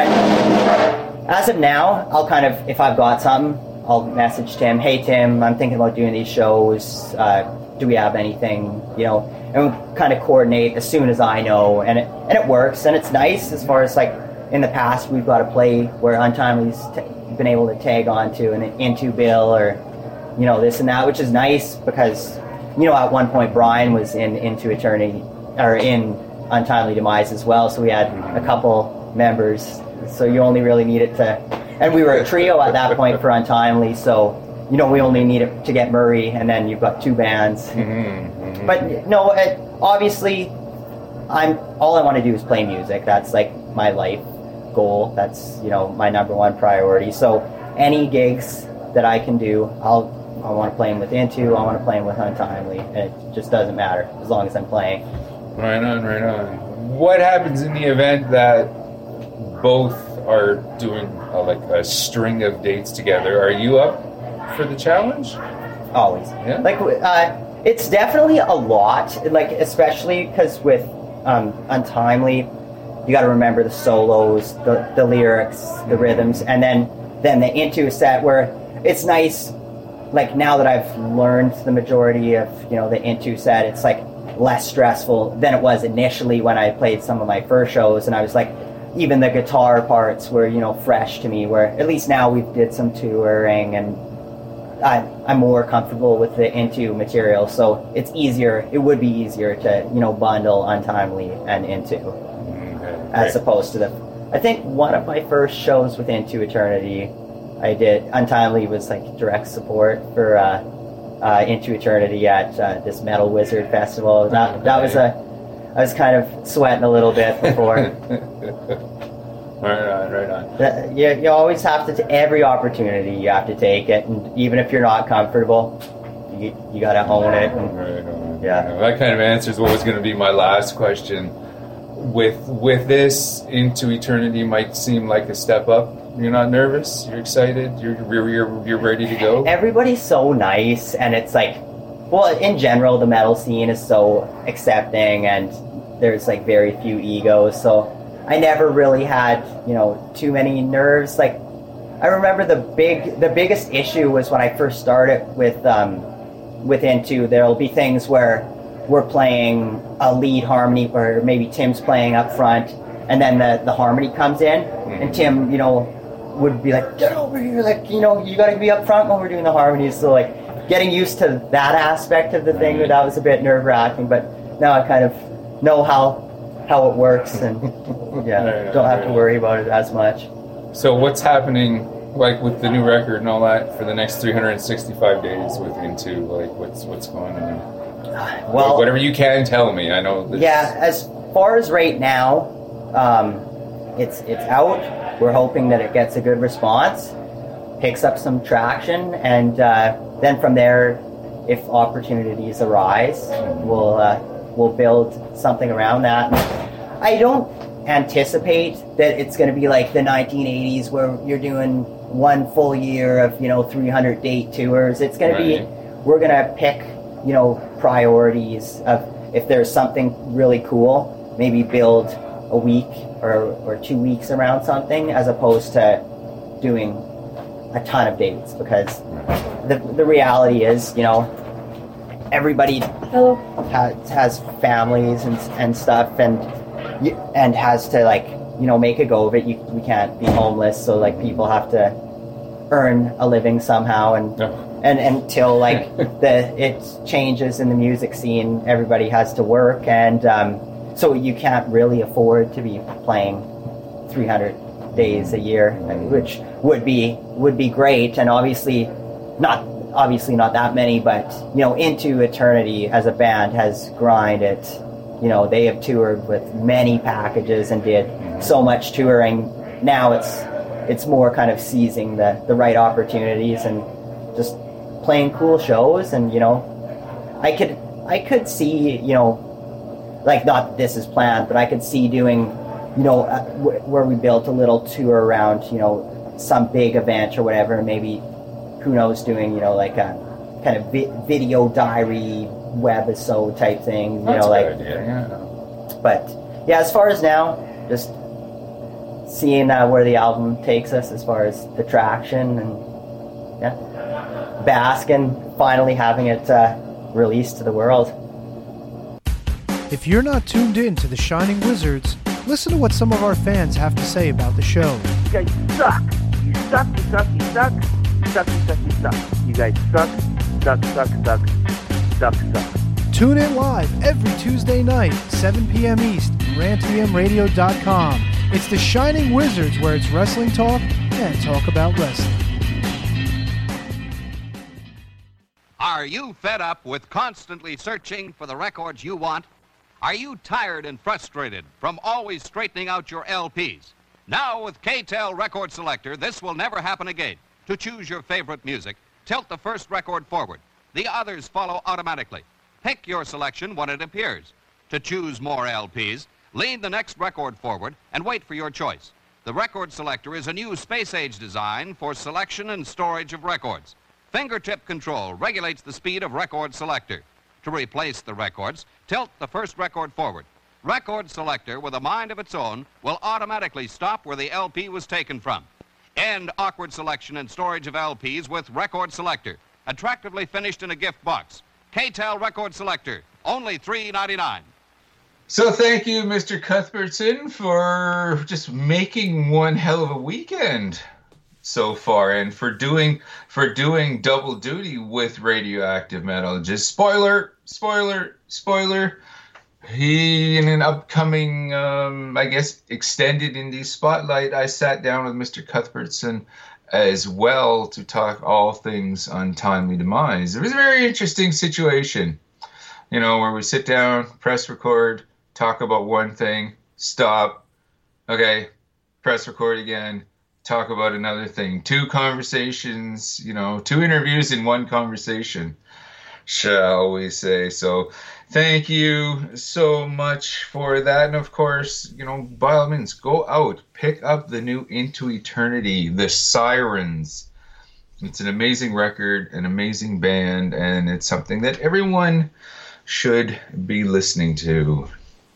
as of now, I'll kind of, if I've got something, I'll message Tim, hey Tim, I'm thinking about doing these shows, uh, do we have anything, you know, and we'll kind of coordinate as soon as I know, and it, and it works, and it's nice as far as like, in the past we've got a play where Untimely's t- been able to tag onto an Into Bill or, you know, this and that, which is nice because, you know, at one point Brian was in Into Eternity, or in Untimely Demise as well, so we had a couple members, so you only really needed to, and we were a trio at that point for Untimely, so, you know, we only needed to get Murray, and then you've got two bands. Mm-hmm. But no, it, obviously, I'm all I want to do is play music. That's like my life goal. That's, you know, my number one priority. So any gigs that I can do, I'll I want to play them with Into, I want to play them with Untimely, and it just doesn't matter as long as I'm playing. Right on, right on. What happens in the event that both are doing uh, like a string of dates together? Are you up for the challenge? Always. Yeah. Like, uh, it's definitely a lot, like, especially because with um, Untimely, you got to remember the solos, the, the lyrics, the rhythms, and then, then the Into set where it's nice, like, now that I've learned the majority of, you know, the Into set, it's, like, less stressful than it was initially when I played some of my first shows, and I was, like, even the guitar parts were, you know, fresh to me, where at least now we did some touring, and I, I'm more comfortable with the Into material, so it's easier, it would be easier to, you know, bundle Untimely and Into, Okay, as great. opposed to the, I think one of my first shows with Into Eternity, I did, Untimely was like direct support for uh, uh, Into Eternity at uh, this Metal Wizard Festival. That, that was a, I was kind of sweating a little bit before. Right on, right on. That- you, you always have to, t- every opportunity you have to take it, and even if you're not comfortable, you, you gotta own it. And, Right on. Yeah. Right on. That kind of answers what was going to be my last question. With with this, Into Eternity might seem like a step up. You're not nervous. You're excited. You're you're you're, you're ready to go. everybody's so nice, and it's like, well, in general, the metal scene is so accepting, and there's like very few egos, so I never really had, you know, too many nerves. Like, I remember the big, the biggest issue was when I first started with, um, with Into. There'll be things where we're playing a lead harmony, or maybe Tim's playing up front, and then the, the harmony comes in, and Tim, you know, would be like, get over here, like, you know, you gotta be up front when we're doing the harmonies. So, like, getting used to that aspect of the thing, that was a bit nerve-wracking, but now I kind of know how how it works, and yeah, don't have to worry about it as much. So what's happening, like with the new record and all that, for the next three hundred sixty-five days with Into? Like, what's what's going on? Well, Whatever you can tell me. I know. This, yeah, as far as right now, um, it's it's out. We're hoping that it gets a good response, picks up some traction, and uh, then from there, if opportunities arise, we'll uh, we'll build something around that. I don't anticipate that it's going to be like the nineteen eighties where you're doing one full year of, you know, three hundred date tours. It's going right. to be, we're going to pick, you know, priorities of, if there's something really cool, maybe build a week or, or two weeks around something, as opposed to doing a ton of dates, because the the reality is, you know, everybody has, has families and and stuff, and and has to, like, you know, make a go of it. You, we can't be homeless, so like people have to earn a living somehow, and yeah. and, and until like the it changes in the music scene, everybody has to work, and um, so you can't really afford to be playing three hundred days a year, which would be would be great, and obviously not obviously not that many, but you know, Into Eternity as a band has grinded. You know, they have toured with many packages and did so much touring. Now it's it's more kind of seizing the, the right opportunities and just playing cool shows. And you know, I could I could see, you know, like, not that this is planned, but I could see doing, you know, uh, w- where we built a little tour around, you know, some big event or whatever, and maybe, who knows, doing, you know, like a kind of vi- video diary webisode type thing, you That's know, like. a good idea, yeah. But yeah, as far as now, just seeing uh, where the album takes us as far as the traction, and yeah, bask in finally having it uh, released to the world. If you're not tuned in to the Shining Wizards, listen to what some of our fans have to say about the show. You guys suck. You suck, you suck, you suck. You suck, you suck, you suck. You guys suck, suck, suck, suck, suck, suck. Tune in live every Tuesday night, seven p.m. East, rant e m radio dot com. It's the Shining Wizards, where it's wrestling talk and talk about wrestling. Are you fed up with constantly searching for the records you want? Are you tired and frustrated from always straightening out your L Ps? Now with K-Tel Record Selector, this will never happen again. To choose your favorite music, tilt the first record forward. The others follow automatically. Pick your selection when it appears. To choose more L Ps, lean the next record forward and wait for your choice. The Record Selector is a new space-age design for selection and storage of records. Fingertip control regulates the speed of Record Selector. To replace the records, tilt the first record forward. Record Selector, with a mind of its own, will automatically stop where the L P was taken from. End awkward selection and storage of L Ps with Record Selector. Attractively finished in a gift box. K-Tel Record Selector, only three ninety-nine. So thank you, Mister Cuthbertson, for just making one hell of a weekend so far, and for doing for doing double duty with Radioactive Metal. Just spoiler, spoiler, spoiler. He, in an upcoming, um, I guess, extended indie spotlight, I sat down with Mister Cuthbertson as well to talk all things Untimely Demise. It was a very interesting situation, you know, where we sit down, press record, talk about one thing, stop, okay, press record again, talk about another thing. Two conversations, you know, two interviews in one conversation, shall we say. So thank you so much for that. And of course, you know, by all means, go out, pick up the new Into Eternity, The Sirens. It's an amazing record, an amazing band, and it's something that everyone should be listening to.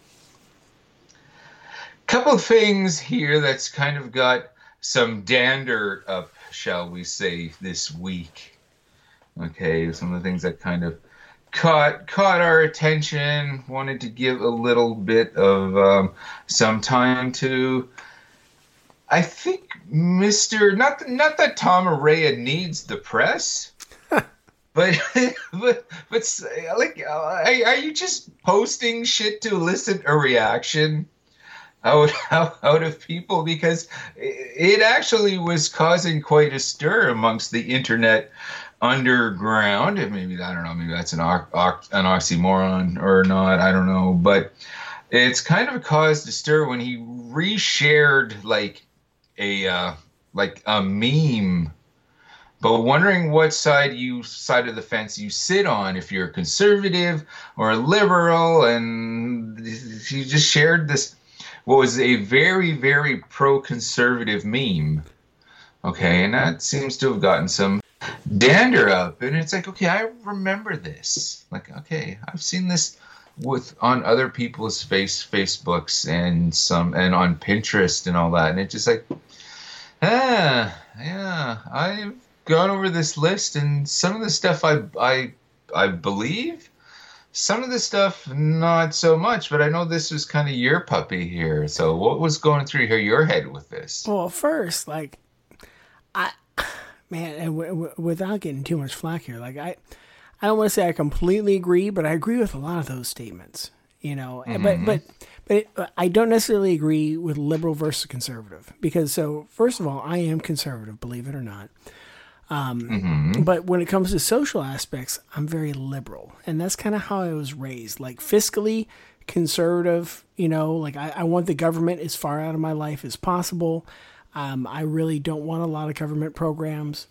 Couple of things here that's kind of got some dander up, shall we say, this week. Okay, some of the things that kind of caught caught our attention, wanted to give a little bit of um, some time to. I think Mister Not not that Tom Araya needs the press, but but but like, are, are you just posting shit to elicit a reaction out, out out of people? Because it actually was causing quite a stir amongst the internet underground. Maybe, I don't know, maybe that's an an oxymoron or not, I don't know, but it's kind of caused a stir when he reshared like a uh, like a meme, but wondering what side you side of the fence you sit on, if you're conservative or liberal. And he just shared this what was a very, very pro-conservative meme. Okay, and that seems to have gotten some dander up. And it's like, okay, I remember this. Like, okay, I've seen this with on other people's face Facebooks and some and on Pinterest and all that. And it's just like, ah, yeah, I've gone over this list, and some of the stuff I I I believe. Some of the stuff, not so much, but I know this was kind of your puppy here. So what was going through here, your head with this? Well, first, like, I, man, and w- w- without getting too much flack here, like, I, I don't want to say I completely agree, but I agree with a lot of those statements, you know. Mm-hmm. But, but, but it, I don't necessarily agree with liberal versus conservative, because, so, first of all, I am conservative, believe it or not. Um, mm-hmm. But when it comes to social aspects, I'm very liberal. And that's kind of how I was raised. Like fiscally conservative, you know, like I, I want the government as far out of my life as possible. Um, I really don't want a lot of government programs.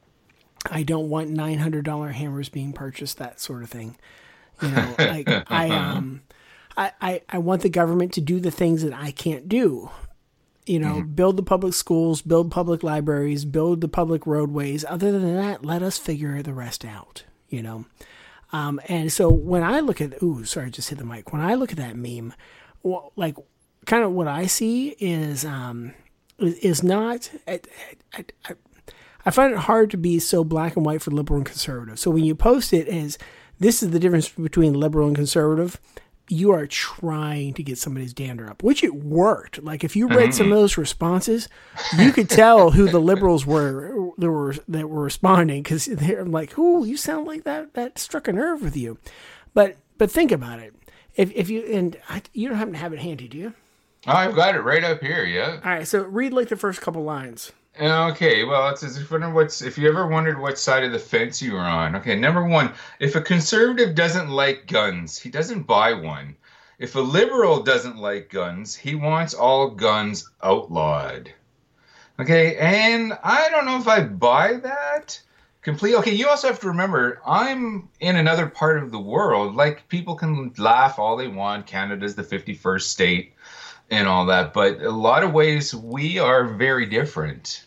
I don't want nine hundred dollars hammers being purchased, that sort of thing. You know, like I, um, I, I, I want the government to do the things that I can't do. You know, mm-hmm. build the public schools, build public libraries, build the public roadways. Other than that, let us figure the rest out, you know. Um, and so when I look at, ooh, sorry, I just hit the mic. When I look at that meme, well, like kind of what I see is um, is not, I, I, I, I find it hard to be so black and white for liberal and conservative. So when you post it as, this is the difference between liberal and conservative, you are trying to get somebody's dander up, which it worked. Like if you read some of those responses, you could tell who the liberals were that were that were responding, because they're like, "Ooh, you sound like that that struck a nerve with you." But but think about it. If if you and I, you don't happen to have it handy, do you? Oh, I've got it right up here. Yeah. All right. So read like the first couple lines. Okay, well, it's as if what's if you ever wondered what side of the fence you were on. Okay, number one, if a conservative doesn't like guns, he doesn't buy one. If a liberal doesn't like guns, he wants all guns outlawed. Okay, and I don't know if I buy that completely. Okay, you also have to remember, I'm in another part of the world. Like, people can laugh all they want. Canada's the fifty-first state and all that, but a lot of ways we are very different.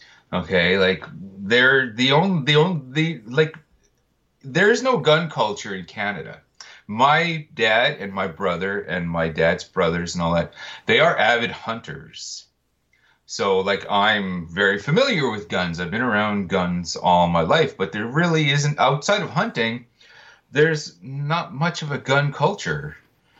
Okay, like they're the only the only the like there is no gun culture in Canada. My dad and my brother and my dad's brothers and all that, they are avid hunters. So like I'm very familiar with guns. I've been around guns all my life, but there really isn't, outside of hunting, there's not much of a gun culture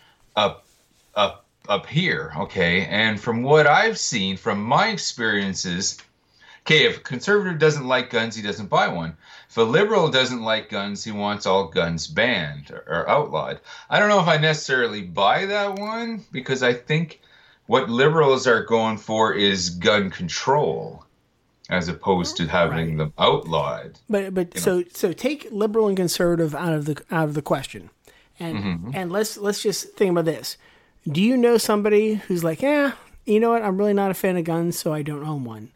up up up here, okay? And from what I've seen, from my experiences, okay, if a conservative doesn't like guns, he doesn't buy one. If a liberal doesn't like guns, he wants all guns banned or, or outlawed. I don't know if I necessarily buy that one, because I think what liberals are going for is gun control as opposed to having right. them outlawed. But but so know. so take liberal and conservative out of the out of the question. And mm-hmm. and let's let's just think about this. Do you know somebody who's like, yeah, you know what, I'm really not a fan of guns, so I don't own one?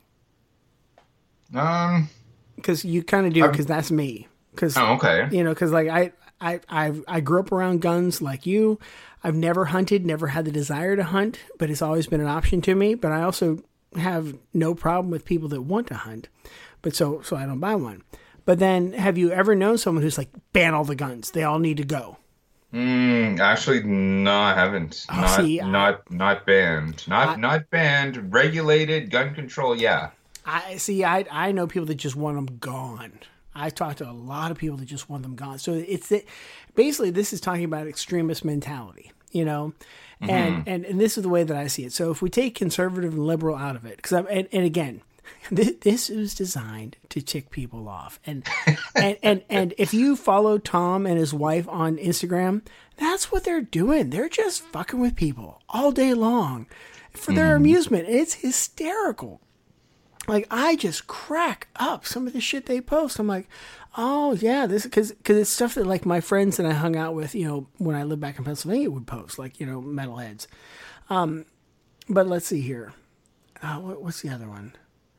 Um, because you kind of do, because that's me. Cause, oh, okay. You know, because like I, I, I, I grew up around guns like you. I've never hunted, never had the desire to hunt, but it's always been an option to me. But I also have no problem with people that want to hunt, but so so I don't buy one. But then, have you ever known someone who's like, ban all the guns? They all need to go. Mm, actually, no, I haven't. Oh, not, see, not, I, not banned. Not, I, not banned. Regulated gun control. Yeah. I see. I I know people that just want them gone. I talked to a lot of people that just want them gone. So it's it, basically this is talking about extremist mentality, you know, mm-hmm. and, and and this is the way that I see it. So if we take conservative and liberal out of it, because and, and again, this, this is designed to tick people off, and and, and and if you follow Tom and his wife on Instagram, that's what they're doing. They're just fucking with people all day long for their mm-hmm. amusement. It's hysterical. Like, I just crack up some of the shit they post. I'm like, oh, yeah, this because because it's stuff that, like, my friends that I hung out with, you know, when I lived back in Pennsylvania would post, like, you know, metalheads. Um, but let's see here. Uh, what, what's the other one?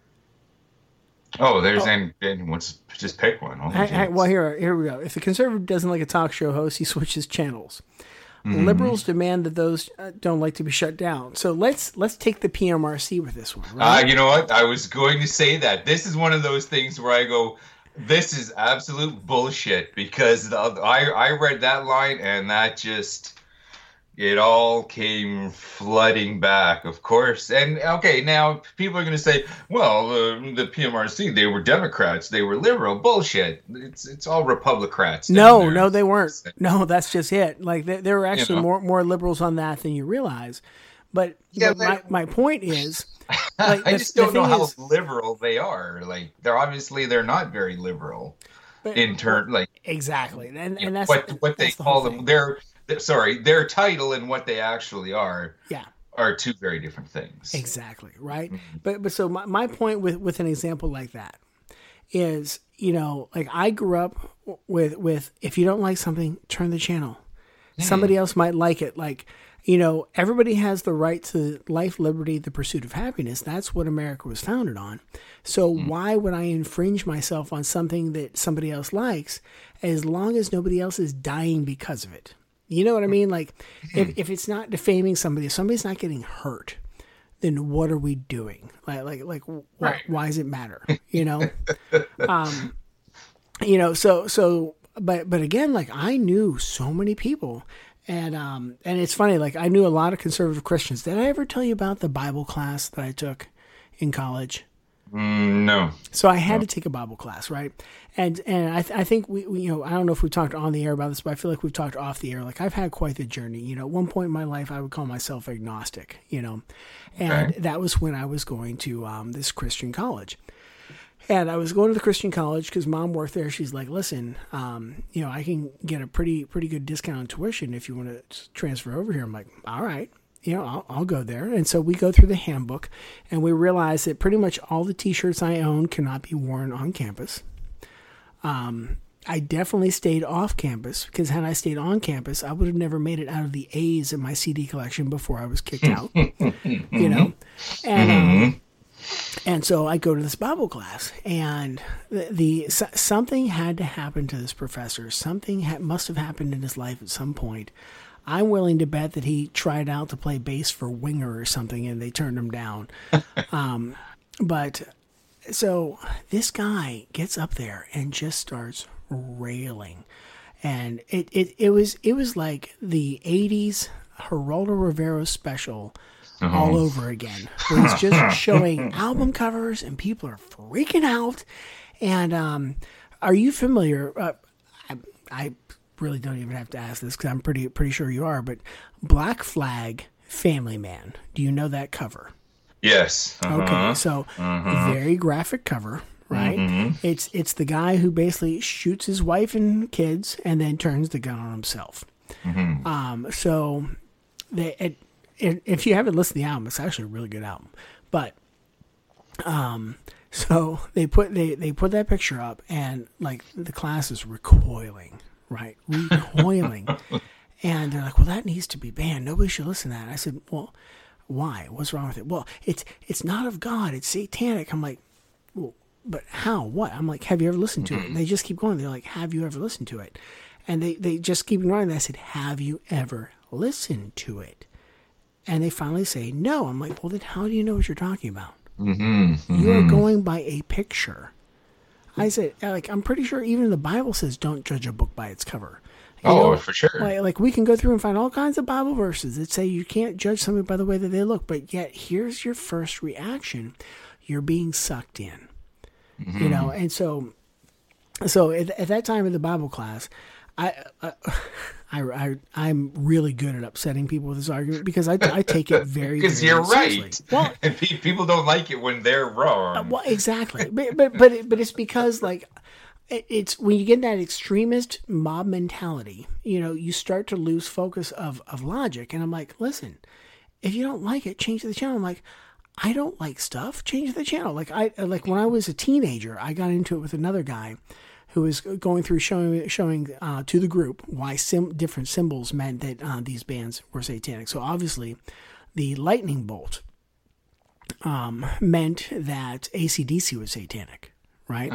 Oh, there's oh. an, an let's just pick one. I, I, well, here, here we go. If a conservative doesn't like a talk show host, he switches channels. Mm-hmm. Liberals demand that those uh, don't like to be shut down. So let's let's take the P M R C with this one. Right? Uh, you know what? I was going to say that. This is one of those things where I go, this is absolute bullshit, because the, I, I read that line and that just, it all came flooding back, of course. And, okay, now people are going to say, well, uh, the P M R C, they were Democrats, they were liberal. Bullshit. It's it's all Republicrats. No, there. no, they weren't. No, that's just it. Like, there, there were actually You know? more more liberals on that than you realize. But, Yeah, but my, my point is... Like, I the- just the don't know thing how is- liberal they are. Like, they're obviously, they're not very liberal But- in turn, like, Exactly. And, and that's what what they that's the call whole them. thing. Their, their sorry, their title and what they actually are Yeah. are two very different things. Exactly, right? Mm-hmm. But but so my, my point with, with an example like that is, you know, like I grew up with with if you don't like something, turn the channel. Somebody else might like it. Like, you know, everybody has the right to life, liberty, the pursuit of happiness. That's what America was founded on. So why would I infringe myself on something that somebody else likes as long as nobody else is dying because of it? You know what I mean? Like, if, if it's not defaming somebody, if somebody's not getting hurt, then what are we doing? Like, like, like, wh- Right. why does it matter? You know, um, you know. So, so, but, but again, like, I knew so many people, and um, and it's funny. Like, I knew a lot of conservative Christians. Did I ever tell you about the Bible class that I took in college? Mm, no. So I had to take a Bible class, right? And and I, th- I think we, we, you know, I don't know if we talked on the air about this, but I feel like we've talked off the air. Like, I've had quite the journey. You know, at one point in my life, I would call myself agnostic, you know, and Okay. that was when I was going to um, this Christian college. And I was going to the Christian college because Mom worked there. She's like, listen, um, you know, I can get a pretty pretty good discount on tuition if you want to transfer over here. I'm like, all right. You know, I'll, I'll go there. And so we go through the handbook and we realize that pretty much all the t-shirts I own cannot be worn on campus. Um, I definitely stayed off campus because had I stayed on campus, I would have never made it out of the A's in my C D collection before I was kicked out, you know? And, um, and so I go to this Bible class and the, the so- something had to happen to this professor. Something ha- must have happened in his life at some point. I'm willing to bet that he tried out to play bass for Winger or something and they turned him down. um, but so this guy gets up there and just starts railing. And it, it, it was it was like the eighties Geraldo Rivera special all over again. Where he's just showing album covers and people are freaking out. And um, are you familiar? Uh, I, I really don't even have to ask this because I'm pretty pretty sure you are. But Black Flag, Family Man. Do you know that cover? Yes. Uh-huh. Okay, so very graphic cover, right? Mm-hmm. It's it's the guy who basically shoots his wife and kids and then turns the gun on himself. Mm-hmm. Um, so they, it, it, if you haven't listened to the album, it's actually a really good album. But um, so they put they, they put that picture up and like the class is recoiling, right? Recoiling. And they're like, well, that needs to be banned. Nobody should listen to that. I said, well, why? What's wrong with it? Well, it's it's not of God. It's satanic. I'm like, well, but how? What? I'm like, have you ever listened to it? And they just keep going. They're like, have you ever listened to it? And they, they just keep going. I said, have you ever listened to it? And they finally say, no. I'm like, well, then how do you know what you're talking about? Mm-hmm. Mm-hmm. You're going by a picture. I said, like, I'm pretty sure even the Bible says don't judge a book by its cover. You Oh, know, for sure. Like, like we can go through and find all kinds of Bible verses that say you can't judge somebody by the way that they look, but yet here's your first reaction. You're being sucked in, Mm-hmm. you know? And so, so at, at that time in the Bible class, I, uh, I, I, I'm really good at upsetting people with this argument because I, I take it very, Because very you're seriously. right. Well, And pe- people don't like it when they're wrong. uh, well, exactly. But, but, but, it, but it's because like, it- it's when you get that extremist mob mentality, you know, you start to lose focus of, of logic. And I'm like, listen, if you don't like it, change the channel. I'm like, I don't like stuff. Change the channel. Like I, like when I was a teenager, I got into it with another guy who was going through showing, showing uh, to the group why sim- different symbols meant that uh, these bands were satanic. So obviously the lightning bolt um, meant that A C D C was satanic, right? Oh.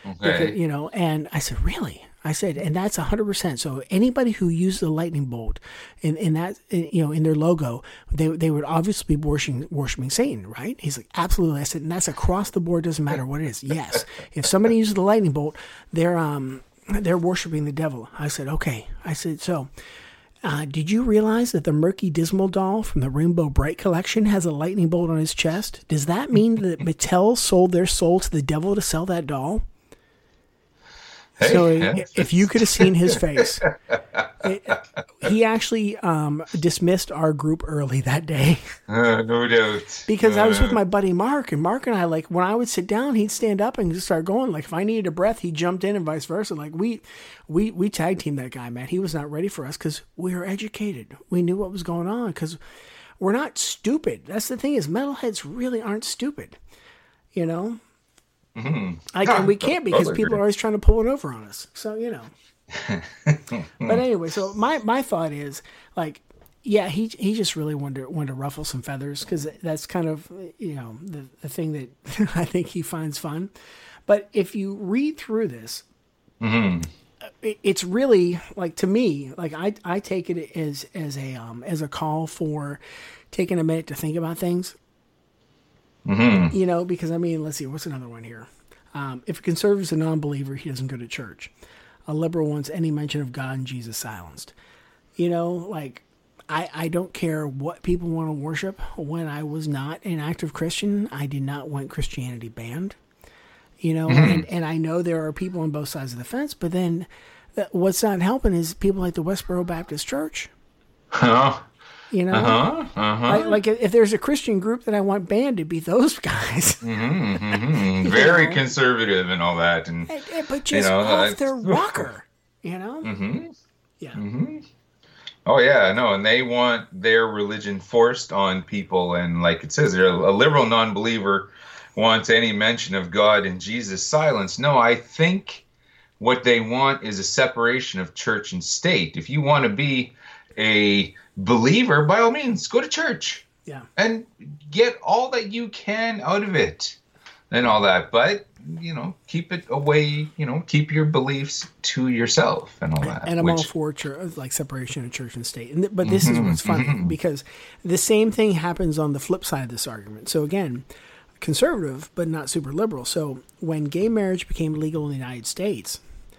Okay. Because, you know, and I said, really? I said, and that's one hundred percent. So anybody who used the lightning bolt in, in that, you know, in their logo, they they would obviously be worshiping, worshiping Satan, right? He's like, absolutely. I said, and that's across the board, doesn't matter what it is. Yes. If somebody uses the lightning bolt, they're um they're worshiping the devil. I said, okay. I said, so uh, did you realize that the Murky Dismal doll from the Rainbow Bright collection has a lightning bolt on his chest? Does that mean that Mattel sold their soul to the devil to sell that doll? Hey, so yeah. if you could have seen his face, it, he actually um, dismissed our group early that day. Uh, no doubt. Because uh, I was with my buddy Mark, and Mark and I, like, when I would sit down, he'd stand up and just start going. Like, if I needed a breath, he jumped in and vice versa. Like, we we we tag teamed that guy, man. He was not ready for us because we were educated. We knew what was going on because we're not stupid. That's the thing is metalheads really aren't stupid, you know? Mm-hmm. Like, and we can't because people are always trying to pull it over on us. So, you know. But anyway, so my, my thought is, like, yeah, he he just really wanted to, wanted to ruffle some feathers because that's kind of, you know, the, the thing that I think he finds fun. But if you read through this, mm-hmm. it, it's really, like, to me, like, I I take it as, as, a, um, as a call for taking a minute to think about things. Mm-hmm. You know, because, I mean, let's see, what's another one here? Um, if a conservative is a non-believer, he doesn't go to church. A liberal wants any mention of God and Jesus silenced. You know, like, I, I don't care what people want to worship. When I was not an active Christian, I did not want Christianity banned. You know, Mm-hmm. and, and I know there are people on both sides of the fence, but then uh, what's not helping is people like the Westboro Baptist Church. Huh? You know, Uh-huh. Uh-huh. like, like if there's a Christian group that I want banned, it'd be those guys. Mm-hmm, mm-hmm. Very know? conservative and all that, and And- and- but just know, off I- their rocker, you know? Mm-hmm. Yeah. Mm-hmm. Oh yeah, no, and they want their religion forced on people, and like it says, they're a liberal non-believer wants any mention of God and Jesus silenced. No, I think what they want is a separation of church and state. If you want to be a believer, by all means, go to church. Yeah. And get all that you can out of it and all that. But, you know, keep it away, you know, keep your beliefs to yourself and all that. And I'm which, all for church, like separation of church and state. And th- but this is what's funny because the same thing happens on the flip side of this argument. So again, conservative, but not super liberal. So when gay marriage became legal in the United States,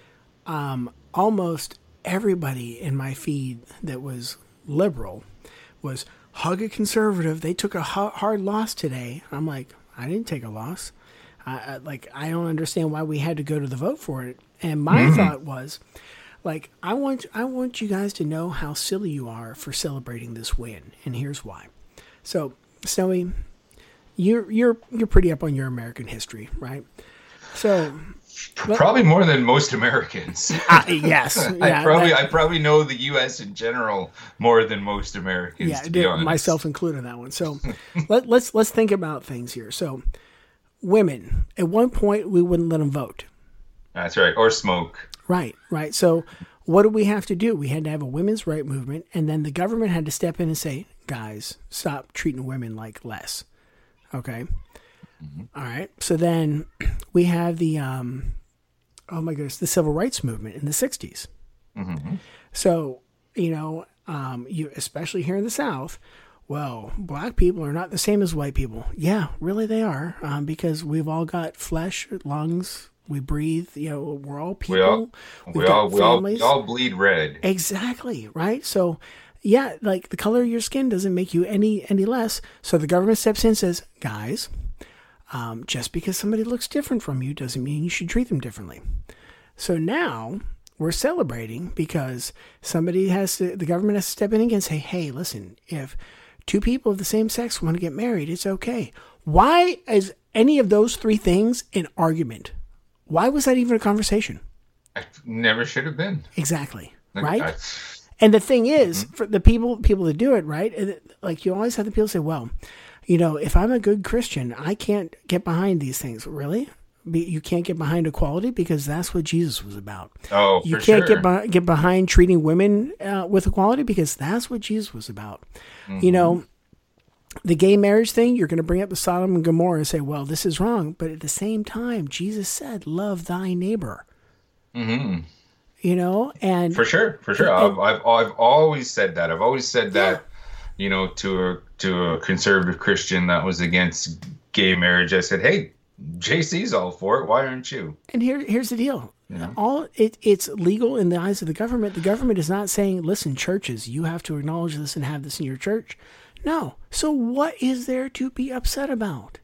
um, almost everybody in my feed that was liberal was hug a conservative. They took a hard loss today. I'm like, I didn't take a loss. I, I, like, I don't understand why we had to go to the vote for it. And my mm-hmm. thought was, like, I want I want you guys to know how silly you are for celebrating this win, and here's why. So, Snowy, you're you're you're pretty up on your American history, right? So. Probably more than most Americans. Uh, yes, yeah, I probably that, I probably know the U S in general more than most Americans. Yeah, to be honest. Myself included in that one. So let, let's let's think about things here. So women, at one point, we wouldn't let them vote. That's right, or smoke. Right, right. So what did we have to do? We had to have a women's right movement, and then the government had to step in and say, "Guys, stop treating women like less." Okay. Mm-hmm. All right. So then we have the, um, oh my goodness, the civil rights movement in the sixties. Mm-hmm. So, you know, um, you especially here in the South, well, black people are not the same as white people. Yeah, really they are, um, because we've all got flesh, lungs, we breathe, you know, we're all people. We all, We've we got all, we all, families. we all bleed red. Exactly, right? So, yeah, like the color of your skin doesn't make you any any less. So the government steps in and says, guys, Um, just because somebody looks different from you doesn't mean you should treat them differently. So now we're celebrating because somebody has to, the government has to step in again and say, hey, listen, if two people of the same sex want to get married, it's okay. Why is any of those three things an argument? Why was that even a conversation? It never should have been. Exactly. Like, right? I, and the thing is, mm-hmm. for the people, people that do it, right? Like you always have the people say, well, you know, if I'm a good Christian, I can't get behind these things. Really? You can't get behind equality because that's what Jesus was about. Oh, you for can't sure. get be- get behind treating women uh, with equality because that's what Jesus was about. Mm-hmm. You know, the gay marriage thing, you're going to bring up the Sodom and Gomorrah and say, well, this is wrong. But at the same time, Jesus said, love thy neighbor. Mm-hmm. You know, and for sure, for sure. And, I've, I've I've always said that. I've always said that, yeah. you know, to a to a conservative Christian that was against gay marriage. I said, hey, J C's all for it. Why aren't you? And here here's the deal. You know? All it it's legal in the eyes of the government. The government is not saying, listen, churches, you have to acknowledge this and have this in your church. No. So what is there to be upset about?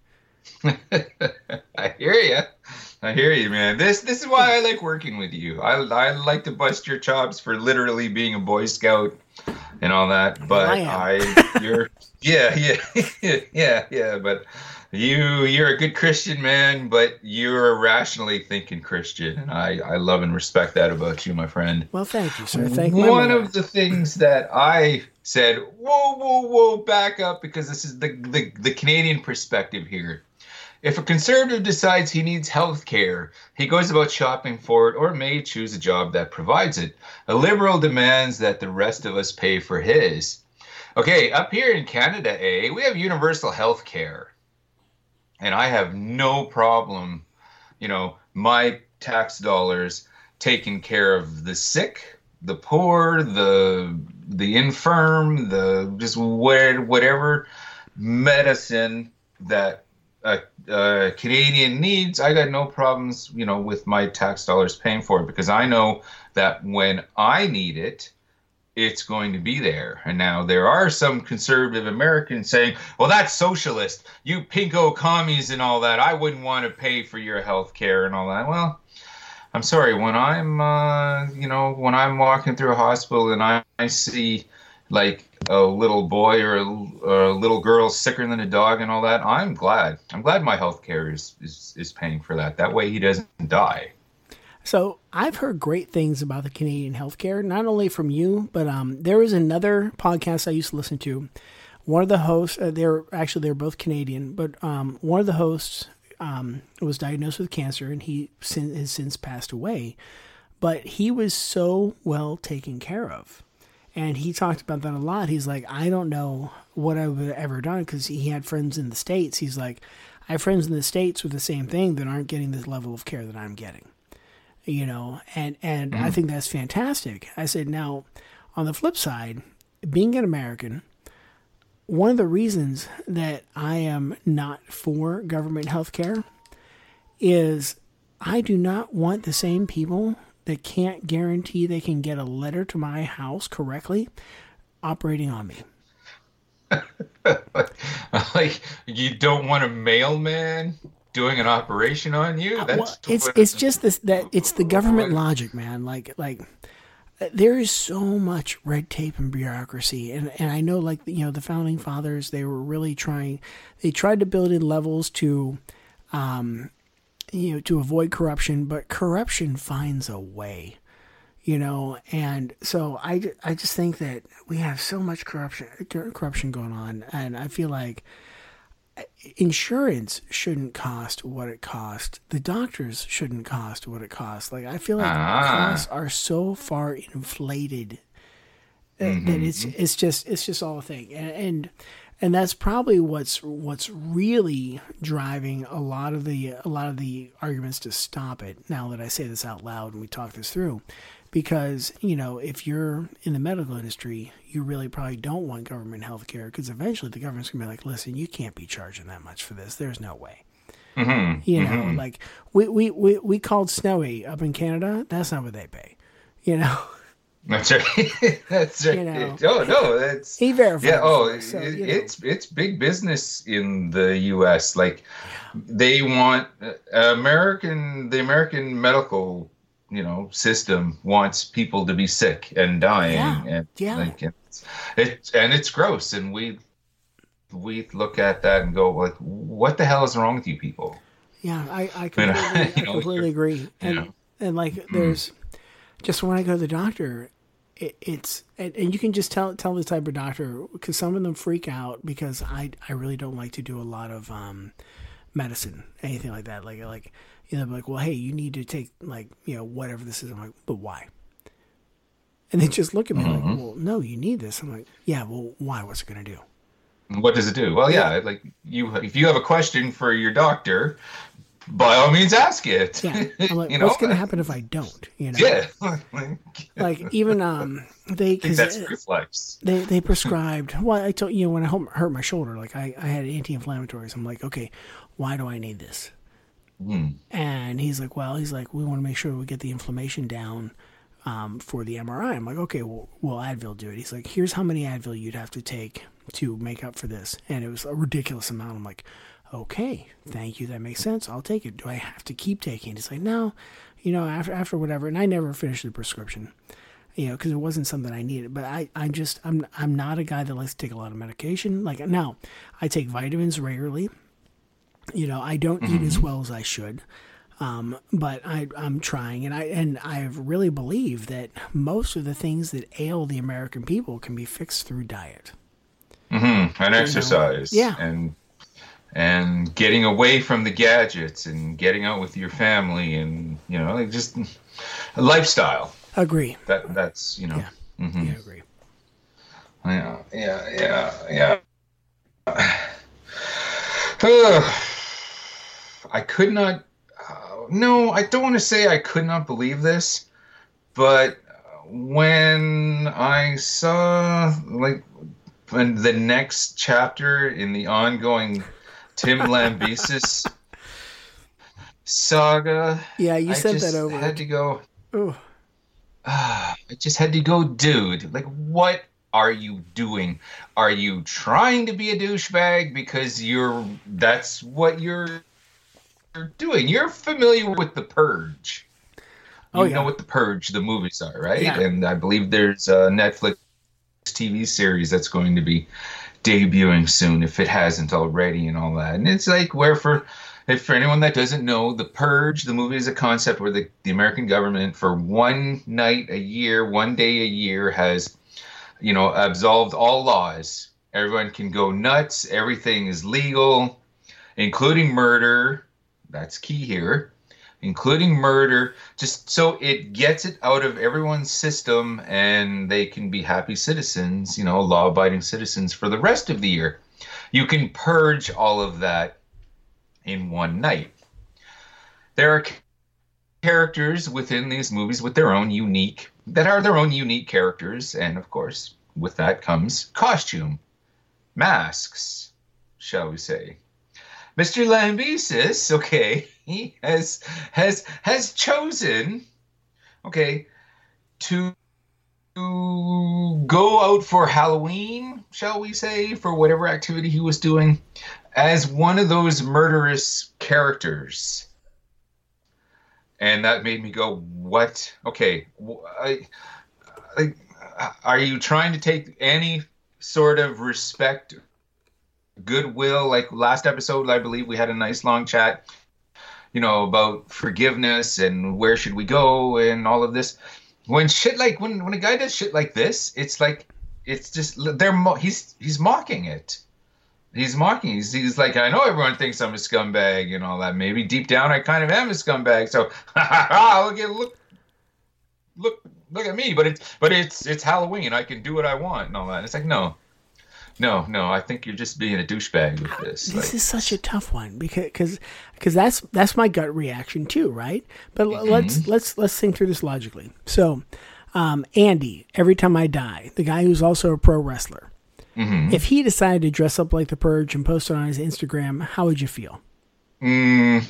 I hear you. I hear you, man. This this is why I like working with you. I I like to bust your chops for literally being a Boy Scout and all that. But I, I you're yeah yeah yeah yeah. But you you're a good Christian, man. But you're a rationally thinking Christian, and I I love and respect that about you, my friend. Well, thank you, sir. Thank you. One of the things that I said, whoa whoa whoa, back up, because this is the the, the Canadian perspective here. If a conservative decides he needs health care, he goes about shopping for it or may choose a job that provides it. A liberal demands that the rest of us pay for his. Okay, up here in Canada, eh, we have universal health care. And I have no problem, you know, my tax dollars taking care of the sick, the poor, the the infirm, the just whatever medicine that a, a Canadian needs. I got no problems, you know, with my tax dollars paying for it, because I know that when I need it, it's going to be there. And now there are some conservative Americans saying, well, that's socialist. You pinko commies and all that. I wouldn't want to pay for your health care and all that. Well, I'm sorry. When I'm, uh, you know, when I'm walking through a hospital and I, I see like a little boy or a, or a little girl sicker than a dog and all that, I'm glad. I'm glad my health care is, is, is paying for that. That way he doesn't die. So I've heard great things about the Canadian healthcare, not only from you, but um, there was another podcast I used to listen to. One of the hosts, uh, they're actually they're both Canadian, but um, one of the hosts um, was diagnosed with cancer, and he sin- has since passed away. But he was so well taken care of, and he talked about that a lot. He's like, I don't know what I would have ever done, because he had friends in the States. He's like, I have friends in the States with the same thing that aren't getting this level of care that I'm getting. You know, and, and mm-hmm. I think that's fantastic. I said, now, on the flip side, being an American, one of the reasons that I am not for government health care is I do not want the same people that can't guarantee they can get a letter to my house correctly operating on me. Like, you don't want a mailman doing an operation on you? That's well, it's it's just this that it's the government logic, man. Like like there is so much red tape and bureaucracy, and and I know, like, you know, the founding fathers, they were really trying. They tried to build in levels to, um, you know, to avoid corruption, but corruption finds a way, you know. And so I I just think that we have so much corruption corruption going on, and I feel like insurance shouldn't cost what it costs. The doctors shouldn't cost what it costs. Like, I feel like ah. the costs are so far inflated that, mm-hmm. that it's it's just it's just all a thing. And, and and that's probably what's what's really driving a lot of the a lot of the arguments to stop it. Now that I say this out loud and we talk this through, because, you know, if you're in the medical industry, you really probably don't want government health care, because eventually the government's going to be like, listen, you can't be charging that much for this. There's no way. Mm-hmm. You know, mm-hmm. like we, we, we, we called Snowy up in Canada. That's not what they pay, you know? That's right. That's right. You know, oh, no, that's... He verified. Yeah, oh, so, it, you know. it's it's big business in the U S. Like, yeah. they want uh, American, the American medical, you know, system wants people to be sick and dying, yeah. and yeah. like it's it, and it's gross, and we we look at that and go, like, what the hell is wrong with you people? Yeah, I I completely, you know, I completely agree, and you know. and like there's just when I go to the doctor, it, it's and, and you can just tell tell the type of doctor, because some of them freak out because I I really don't like to do a lot of um medicine, anything like that, like like. You know, like, well, hey, you need to take, like, you know, whatever this is. I'm like, but why? And they just look at me mm-hmm. like, well, no, you need this. I'm like, yeah, well, why? What's it going to do? What does it do? Well, yeah, like you, if you have a question for your doctor, by all means ask it. Yeah. I'm like, you know? what's going to happen if I don't? You know? Yeah. Like even um they cause that's reflex. They they prescribed. Well, I told you know, when I hurt my shoulder, like I, I had anti-inflammatories. I'm like, okay, why do I need this? Mm. And he's like, well, he's like, we want to make sure we get the inflammation down um, for the M R I. I'm like, okay, well, will Advil do it? He's like, here's how many Advil you'd have to take to make up for this. And it was a ridiculous amount. I'm like, okay, thank you. That makes sense. I'll take it. Do I have to keep taking it? He's like, no, you know, after after whatever. And I never finished the prescription, you know, because it wasn't something I needed. But I, I just, I'm, I'm not a guy that likes to take a lot of medication. Like now, I take vitamins regularly. You know, I don't eat as well as I should. Um, but I, I'm trying, and I and I really believe that most of the things that ail the American people can be fixed through diet. Mm-hmm. And exercise. You know? Yeah. And and getting away from the gadgets and getting out with your family and, you know, like just a lifestyle. Agree. That That's, you know. Yeah, mm-hmm. yeah agree. Yeah, yeah, yeah, yeah. Ugh. I could not... No, I don't want to say I could not believe this, but when I saw, like, when the next chapter in the ongoing Tim Lambesis saga, yeah, you I sent just that over. I had to go. Ooh. Uh, I just had to go, dude. Like, what are you doing? Are you trying to be a douchebag because you're? That's what you're. You're doing. You're familiar with The Purge. You oh, yeah. know what The Purge, the movies are, right? Yeah. And I believe there's a Netflix T V series that's going to be debuting soon, if it hasn't already, and all that. And it's like where for, if for anyone that doesn't know, The Purge, the movie is a concept where the, the American government, for one night a year, one day a year, has, you know, absolved all laws. Everyone can go nuts. Everything is legal, including murder. That's key here, including murder, just so it gets it out of everyone's system and they can be happy citizens, you know, law-abiding citizens for the rest of the year. You can purge all of that in one night. There are characters within these movies with their own unique, that are their own unique characters, and of course, with that comes costume, masks, shall we say. Mister Lambesis, okay, he has has has chosen, okay, to, to go out for Halloween, shall we say, for whatever activity he was doing, as one of those murderous characters. And that made me go, what? Okay, I, I, are you trying to take any sort of respect, goodwill? Like last episode, I believe we had a nice long chat, you know, about forgiveness and where should we go and all of this. When shit like when when a guy does shit like this, it's like it's just they're mo- he's he's mocking it. He's mocking. He's, he's like, I know everyone thinks I'm a scumbag and all that. Maybe deep down I kind of am a scumbag. So look at look look look at me. But it's but it's it's Halloween. I can do what I want and all that. It's like no. No, no, I think you're just being a douchebag with this. This like, is such a tough one because because because that's that's my gut reaction too, right? But mm-hmm. let's let's let's think through this logically. So, um, Andy, Every Time I Die, the guy who's also a pro wrestler, mm-hmm. if he decided to dress up like the Purge and post it on his Instagram, how would you feel? Mm,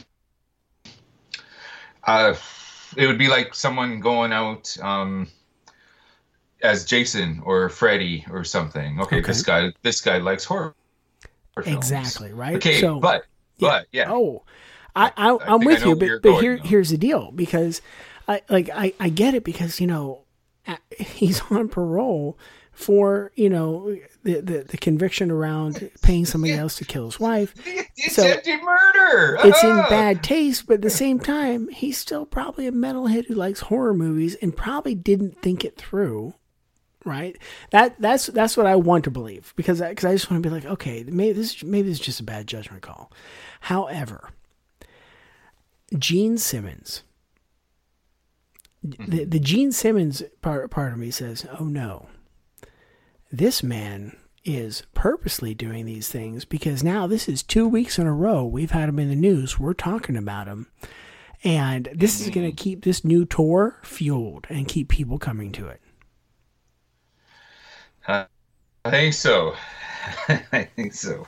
uh, it would be like someone going out. Um, as Jason or Freddy or something. Okay, okay, this guy this guy likes horror films. Exactly, right? Okay, so, but yeah. but yeah. Oh, I, I, I I'm with you, but, but here here's the deal, because I like I, I get it, because you know he's on parole for, you know, the, the, the conviction around paying somebody else to kill his wife. It's so attempted murder. It's in Ah. bad taste, but at the same time, he's still probably a metalhead who likes horror movies and probably didn't think it through. Right. That that's that's what I want to believe, because I, because I just want to be like, okay, maybe this maybe this is just a bad judgment call. However, Gene Simmons, the the Gene Simmons part part of me says, oh no, this man is purposely doing these things, because now this is two weeks in a row we've had them in the news. We're talking about them. And this is going to keep this new tour fueled and keep people coming to it. Uh, I think so. I think so.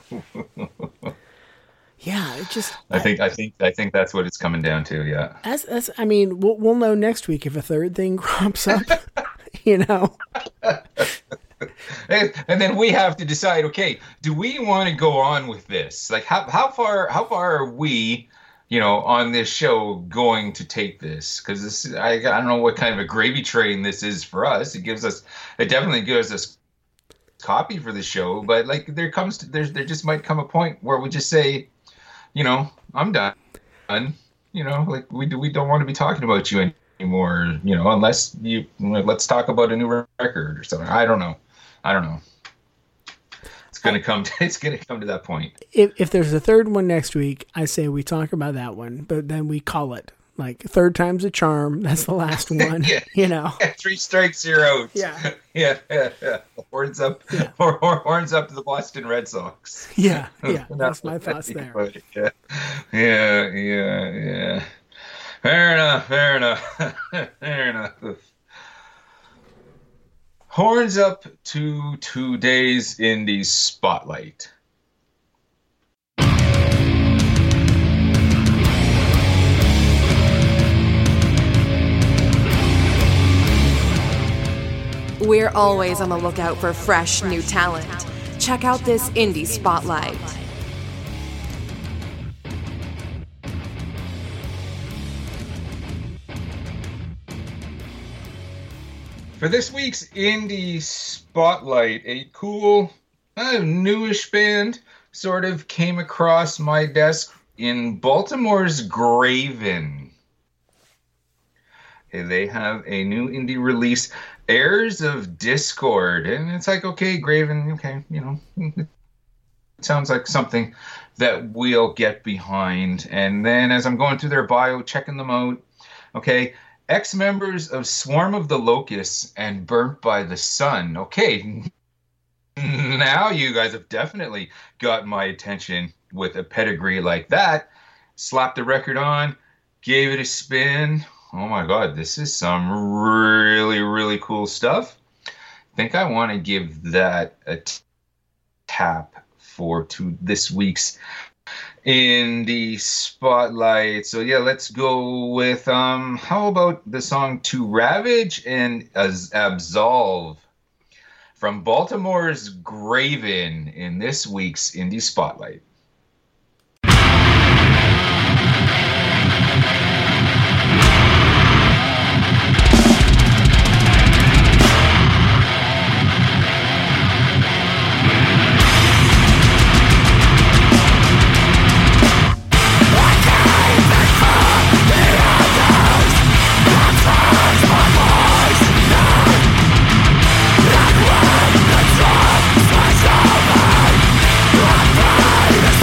Yeah, it just. I think I think I think that's what it's coming down to. Yeah. That's that's. I mean, we'll we'll know next week if a third thing crops up. You know. And, and then we have to decide. Okay, do we want to go on with this? Like, how how far how far are we, you know, on this show going to take this? Because this, I I don't know what kind of a gravy train this is for us. It gives us. It definitely gives us copy for the show, but like there comes to, there's there just might come a point where we just say, you know, I'm done. You know, like we do, we don't want to be talking about you anymore. You know, unless you let's talk about a new record or something. I don't know. I don't know. It's gonna come. To, it's gonna come to that point. If if there's a third one next week, I say we talk about that one, but then we call it. Like, third time's a charm. That's the last one. Yeah. You know. Yeah, three strikes, you're out. Yeah. yeah, yeah, yeah. Horns up. Yeah. Or, or, horns up to the Boston Red Sox. Yeah, yeah. That's my thoughts there. Yeah, yeah, yeah, yeah. Fair enough. Fair enough. Fair enough. Horns up to today's Indie Spotlight. We're always on the lookout for fresh new talent. Check out this Indie Spotlight. For this week's Indie Spotlight, a cool, uh, newish band sort of came across my desk in Baltimore's Graven. Okay, they have a new indie release, Heirs of Discord, and it's like, okay, Graven, okay, you know, it sounds like something that we'll get behind. And then as I'm going through their bio, checking them out, okay, ex-members of Swarm of the Locusts and Burnt by the Sun. Okay, now you guys have definitely got my attention with a pedigree like that. Slapped the record on, gave it a spin. Oh my God, this is some really, really cool stuff. I think I want to give that a t- tap for to this week's Indie Spotlight. So yeah, let's go with, um, how about the song To Ravage and As- Absolve from Baltimore's Graven in this week's Indie Spotlight. Like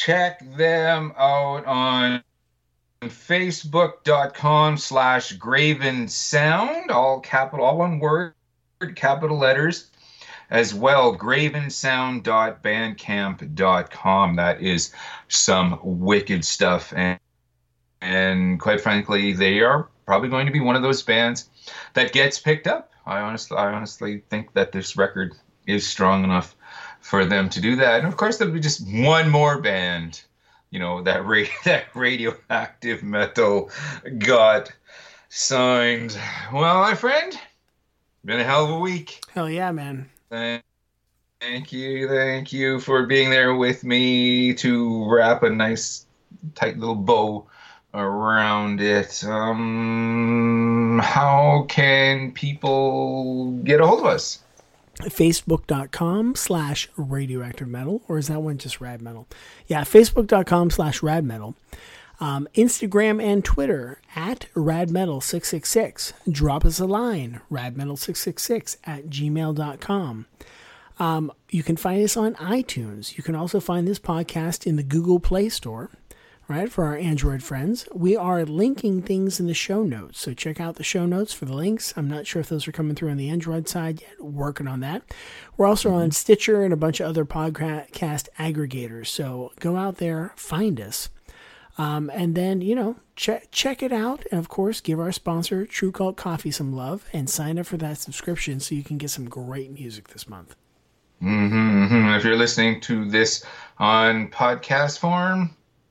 check them out on facebook.com slash Graven Sound, all capital, all one word, capital letters, as well, graven sound dot bandcamp dot com. That is some wicked stuff, and and quite frankly, they are probably going to be one of those bands that gets picked up. I honestly, I honestly think that this record is strong enough for them to do that. And of course, there'll be just one more band, you know, that ra- that Radioactive Metal got signed. Well, my friend, been a hell of a week. Hell yeah, man. Thank you, thank you for being there with me to wrap a nice, tight little bow around it. Um, how can people get a hold of us? Facebook.com slash radioactive metal, or is that one just rad metal? Yeah, Facebook.com slash rad metal. Um, Instagram and Twitter at radmetal six six six. Drop us a line, radmetal six six six at gmail dot com. Um, you can find us on iTunes. You can also find this podcast in the Google Play Store, right, for our Android friends. We are linking things in the show notes, so check out the show notes for the links. I'm not sure if those are coming through on the Android side yet. Working on that. We're also on Stitcher and a bunch of other podcast aggregators, so go out there, find us. Um, and then, you know, check check it out. And, of course, give our sponsor, True Cult Coffee, some love and sign up for that subscription so you can get some great music this month. Mm-hmm, mm-hmm. If you're listening to this on podcast form,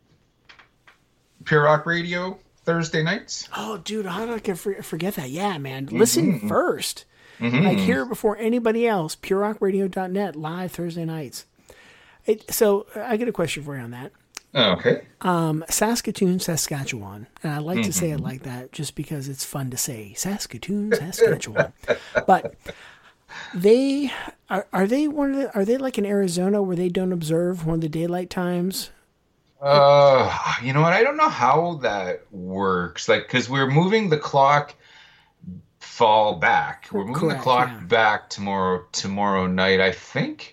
Pure Rock Radio, Thursday nights. Oh, dude, how did I forget that? Yeah, man. Listen mm-hmm. first. Mm-hmm. Like, hear it before anybody else. pure rock radio dot net, live Thursday nights. It, so, I get a question for you on that. Okay. Um, Saskatoon, Saskatchewan. And I like mm-hmm. to say it like that just because it's fun to say. Saskatoon, Saskatchewan. But they are are they one of the, are they like in Arizona where they don't observe one of the daylight times? Uh, you know what? I don't know how that works. Like, because we're moving the clock fall back. We're moving Correct, the clock yeah. back tomorrow tomorrow night, I think.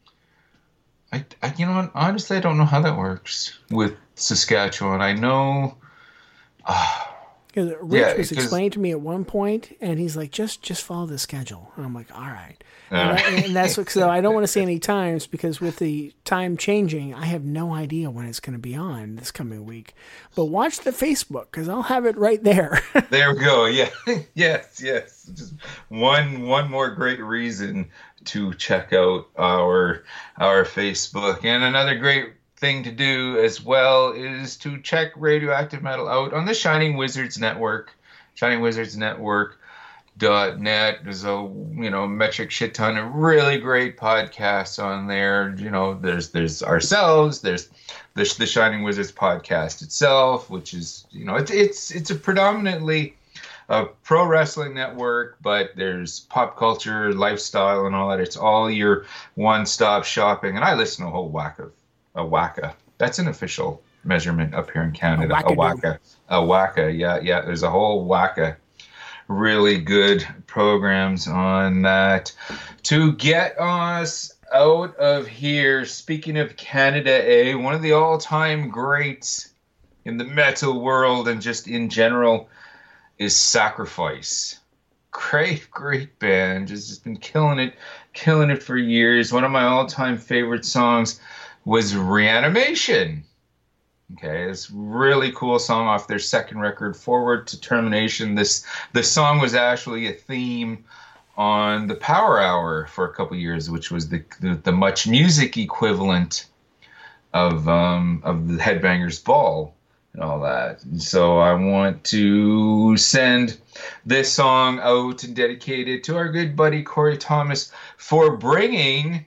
I, I, you know what? Honestly, I don't know how that works with Saskatchewan. I know. Uh, Because Rich Yeah, was 'cause- explaining to me at one point, and he's like, "Just, just follow the schedule." And I'm like, "All right." Uh. And, I, and that's what, so I don't want to say any times because with the time changing, I have no idea when it's going to be on this coming week. But watch the Facebook because I'll have it right there. There we go. Yeah. yes. Yes. Just one one more great reason to check out our our Facebook, and another great thing to do as well is to check Radioactive Metal out on the Shining Wizards Network, shining wizards network dot net. There's a you know metric shit ton of really great podcasts on there. You know, there's there's ourselves, there's the the Shining Wizards podcast itself, which is you know it's it's it's a predominantly a pro wrestling network, but there's pop culture, lifestyle, and all that. It's all your one stop shopping, and I listen to a whole whack of a wacka. That's an official measurement up here in Canada. A wacka. A wacka. Yeah, yeah. There's a whole wacka. Really good programs on that. To get us out of here, speaking of Canada, eh, one of the all-time greats in the metal world and just in general is Sacrifice. Great, great band. Just, just been killing it, killing it for years. One of my all-time favorite songs was Reanimation. Okay, this really cool song off their second record, Forward to Termination. This this song was actually a theme on the Power Hour for a couple years, which was the the, the Much Music equivalent of um, of the Headbangers Ball and all that. And so I want to send this song out and dedicate it to our good buddy Corey Thomas for bringing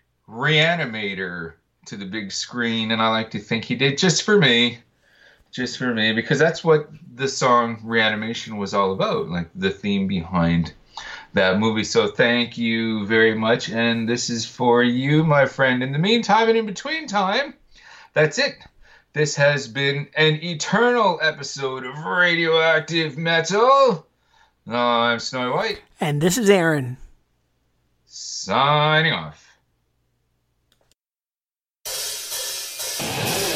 Reanimator to the big screen, and I like to think he did just for me, just for me, because that's what the song Reanimation was all about, like the theme behind that movie. So thank you very much, and this is for you, my friend. In the meantime and in between time, that's it. This has been an eternal episode of Radioactive Metal. I'm Snowy White. And this is Aaron. Signing off.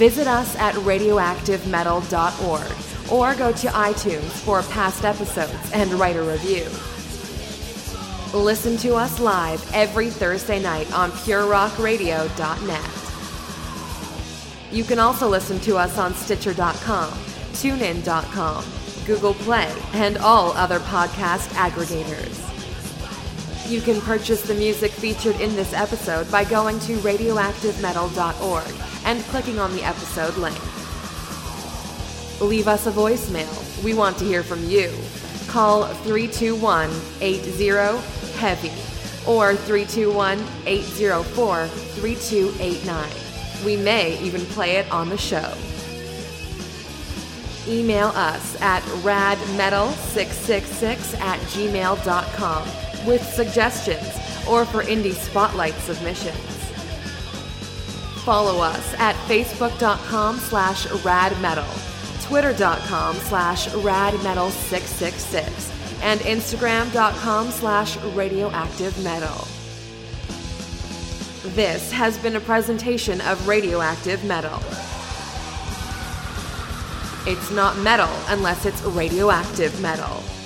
Visit us at radioactive metal dot org or go to iTunes for past episodes and write a review. Listen to us live every Thursday night on pure rock radio dot net. You can also listen to us on Stitcher dot com, tune in dot com, Google Play, and all other podcast aggregators. You can purchase the music featured in this episode by going to radioactive metal dot org and clicking on the episode link. Leave us a voicemail. We want to hear from you. Call three two one, eight zero, HEAVY or three two one, eight zero four, three two eight nine. We may even play it on the show. Email us at rad metal six six six at gmail dot com with suggestions or for indie spotlight submissions. Follow us at facebook dot com slash radmetal, twitter dot com slash radmetal six six six, and instagram dot com slash radioactive metal. This has been a presentation of Radioactive Metal. It's not metal unless it's radioactive metal.